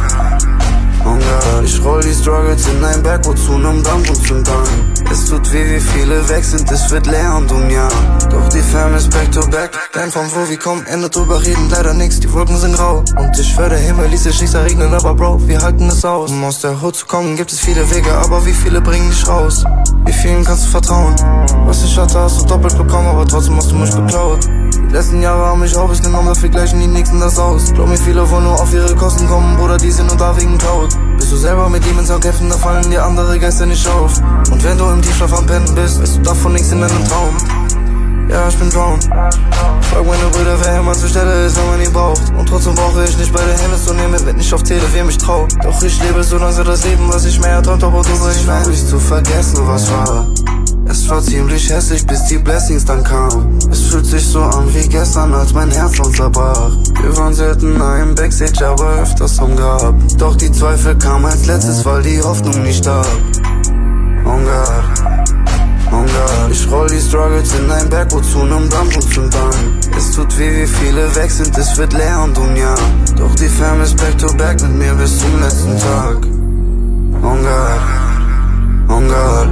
God, ich roll die Struggles in ein Backwood zu nem Dampf und zum Dank. Es tut weh, wie viele weg sind, es wird leer und ja. Doch die Fam ist back to back. Dein von wo wir kommen, Ende drüber reden, leider nix, die Wolken sind grau. Und ich schwör, der Himmel ließ sich nicht erregnen, aber Bro, wir halten es aus. Um aus der Hood zu kommen, gibt es viele Wege, aber wie viele bringen dich raus? Wie vielen kannst du vertrauen? Was ich hatte, hast du doppelt bekommen, aber trotzdem hast du mich beklaut. Die letzten Jahre haben mich Hobbys genommen, dafür gleichen die nächsten das aus. Glaub mir, viele wollen nur auf ihre Kosten kommen, Bruder, die sind nur da wegen Cloud. Bist du selber mit Demons am Kämpfen, da fallen dir andere Geister nicht auf. Und wenn du im Tiefschlaf am Pennen bist, weißt du davon nichts in deinem Traum. Ja, ich bin drown. Frag meine Brüder, wer immer zur Stelle ist, wenn man ihn braucht. Und trotzdem brauche ich nicht bei der Himmel zu nehmen, wenn ich auf Tele, wer mich traut. Doch ich lebe so lange das Leben, was ich mehr erträumt habe, und du ich nicht zu vergessen, was war. Es war ziemlich hässlich, bis die Blessings dann kamen. Es fühlt sich so an wie gestern, als mein Herz uns zerbrach. Wir waren seltener im Backstage, aber öfters am Grab. Doch die Zweifel kamen als letztes, weil die Hoffnung nicht starb. Oh God, oh God. Ich roll die Struggles in ein Bergboot zu nem Dampf und zünd an. Es tut weh, wie viele weg sind, es wird leer und ja. Doch die Fam ist back to back mit mir bis zum letzten Tag. Oh God, oh God.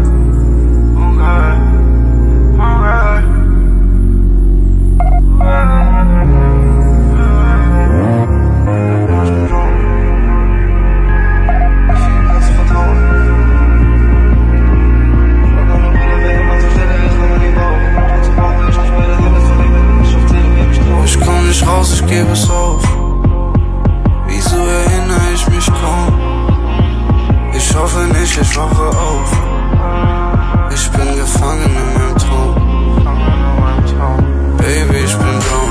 Ich komm nicht raus, ich gebe es auf. Wieso erinnere ich mich kaum? Ich hoffe nicht, ich wache auf. Ich bin gefangen in meinem Traum. Baby, ich bin down.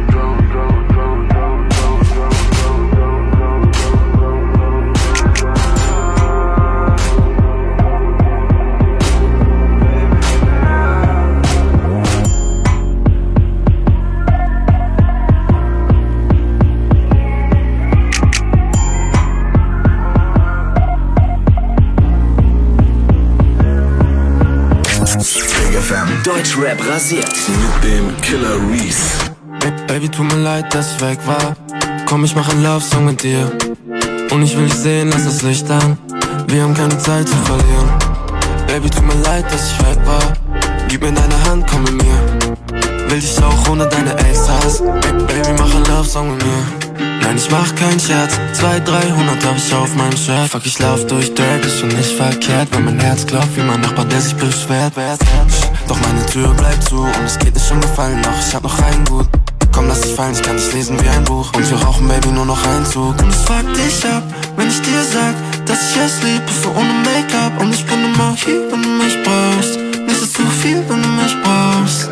Deutschrap rasiert. Mit dem Killer Reese. Baby, tut mir leid, dass ich weg war. Komm, ich mach einen Love-Song mit dir. Und ich will dich sehen, lass das Licht an. Wir haben keine Zeit zu verlieren. Baby, tut mir leid, dass ich weg war. Gib mir deine Hand, komm mit mir. Will dich auch ohne deine Extras. Baby, mach einen Love-Song mit mir. Nein, ich mach keinen Scherz. 200, 300 hab ich auf meinem Shirt. Fuck, ich lauf durch Dirt, ist schon nicht verkehrt. Wenn mein Herz klopft, wie mein Nachbar, der sich beschwert. Doch meine Tür bleibt zu und es geht dir schon gefallen. Doch ich hab noch einen Gut. Komm, lass dich fallen, ich kann dich lesen wie ein Buch. Und wir rauchen, Baby, nur noch einen Zug. Und es fuckt dich ab, wenn ich dir sag, dass ich es lieb, bist du ohne Make-up. Und ich bin immer hier, wenn du mich brauchst. Nicht ist zu viel, wenn du mich brauchst.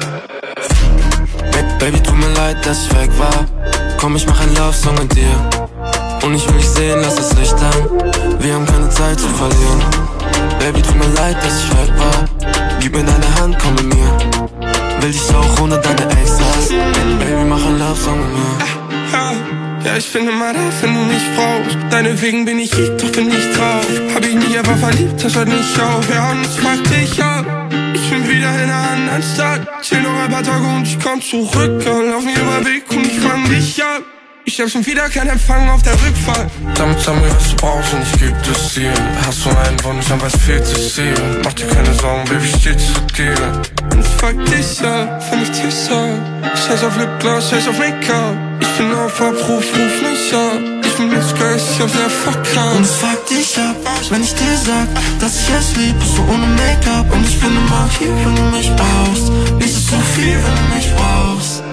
Baby, tut mir leid, dass ich weg war. Komm, ich mach einen Love-Song mit dir. Und ich will dich sehen, lass das Licht an. Wir haben keine Zeit zu verlieren. Baby, tut mir leid, dass ich weg war. Gib mir deine Hand, komm mit mir. Will dich auch ohne deine Extras. Baby, mach einen Love-Song mit mir. Ja, ich bin immer da, wenn du mich brauchst. Deinetwegen bin ich hier, doch bin ich drauf. Hab ich mich aber verliebt, das hört nicht auf. Ja, und es fuckt dich ab. Ich bin wieder in einer anderen Stadt. Chill noch ein paar Tage und ich komm zurück. Lauf mir über Weg und ich fang dich ab. Ich hab schon wieder keinen Empfang auf der Rückfahrt. Sag mir, was du brauchst und ich geb es dir. Hast du einen Wunsch, an was fehlt es dir? Mach dir keine Sorgen, Baby, ich steh zu dir. Und es fuckt dich ab, wenn ich dir sag. Scheiß auf Lipgloss, scheiß auf Make-up. Ich bin auf Abruf, ruf mich ab. Ich bin mit Geist, ich hab sehr verkauft. Und es fuckt dich ab, wenn ich dir sag, dass ich es lieb, bist du ohne Make-up. Und ich bin immer hier, wenn du mich brauchst. Nicht ist zu viel, wenn du mich brauchst.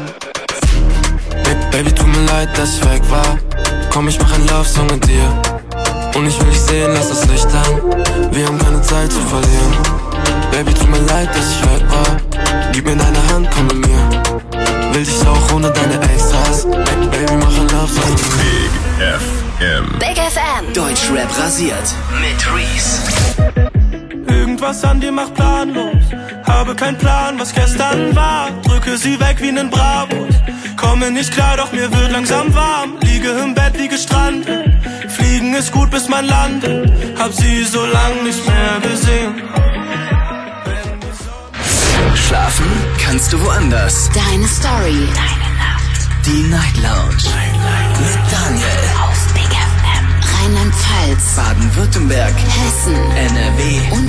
Baby, tut mir leid, dass ich weg war. Komm, ich mach einen Love-Song mit dir. Und ich will dich sehen, lass das Licht an. Wir haben keine Zeit zu verlieren. Baby, tut mir leid, dass ich weg war. Gib mir deine Hand, komm mit mir. Will dich auch ohne deine Extras. Baby, mach einen Love-Song mit mir. Big FM. Big FM. Deutschrap rasiert. Mit Reese. Irgendwas an dir macht planlos. Habe keinen Plan, was gestern war. Drücke sie weg wie nen Bravos. Komme nicht klar, doch mir wird langsam warm. Liege im Bett wie gestrandet. Fliegen ist gut, bis man landet. Hab sie so lang nicht mehr gesehen. Schlafen kannst du woanders. Deine Story. Deine Nacht. Die Night Lounge. Mit Daniel. Auf Big FM. Rheinland-Pfalz. Baden-Württemberg. Hessen. NRW.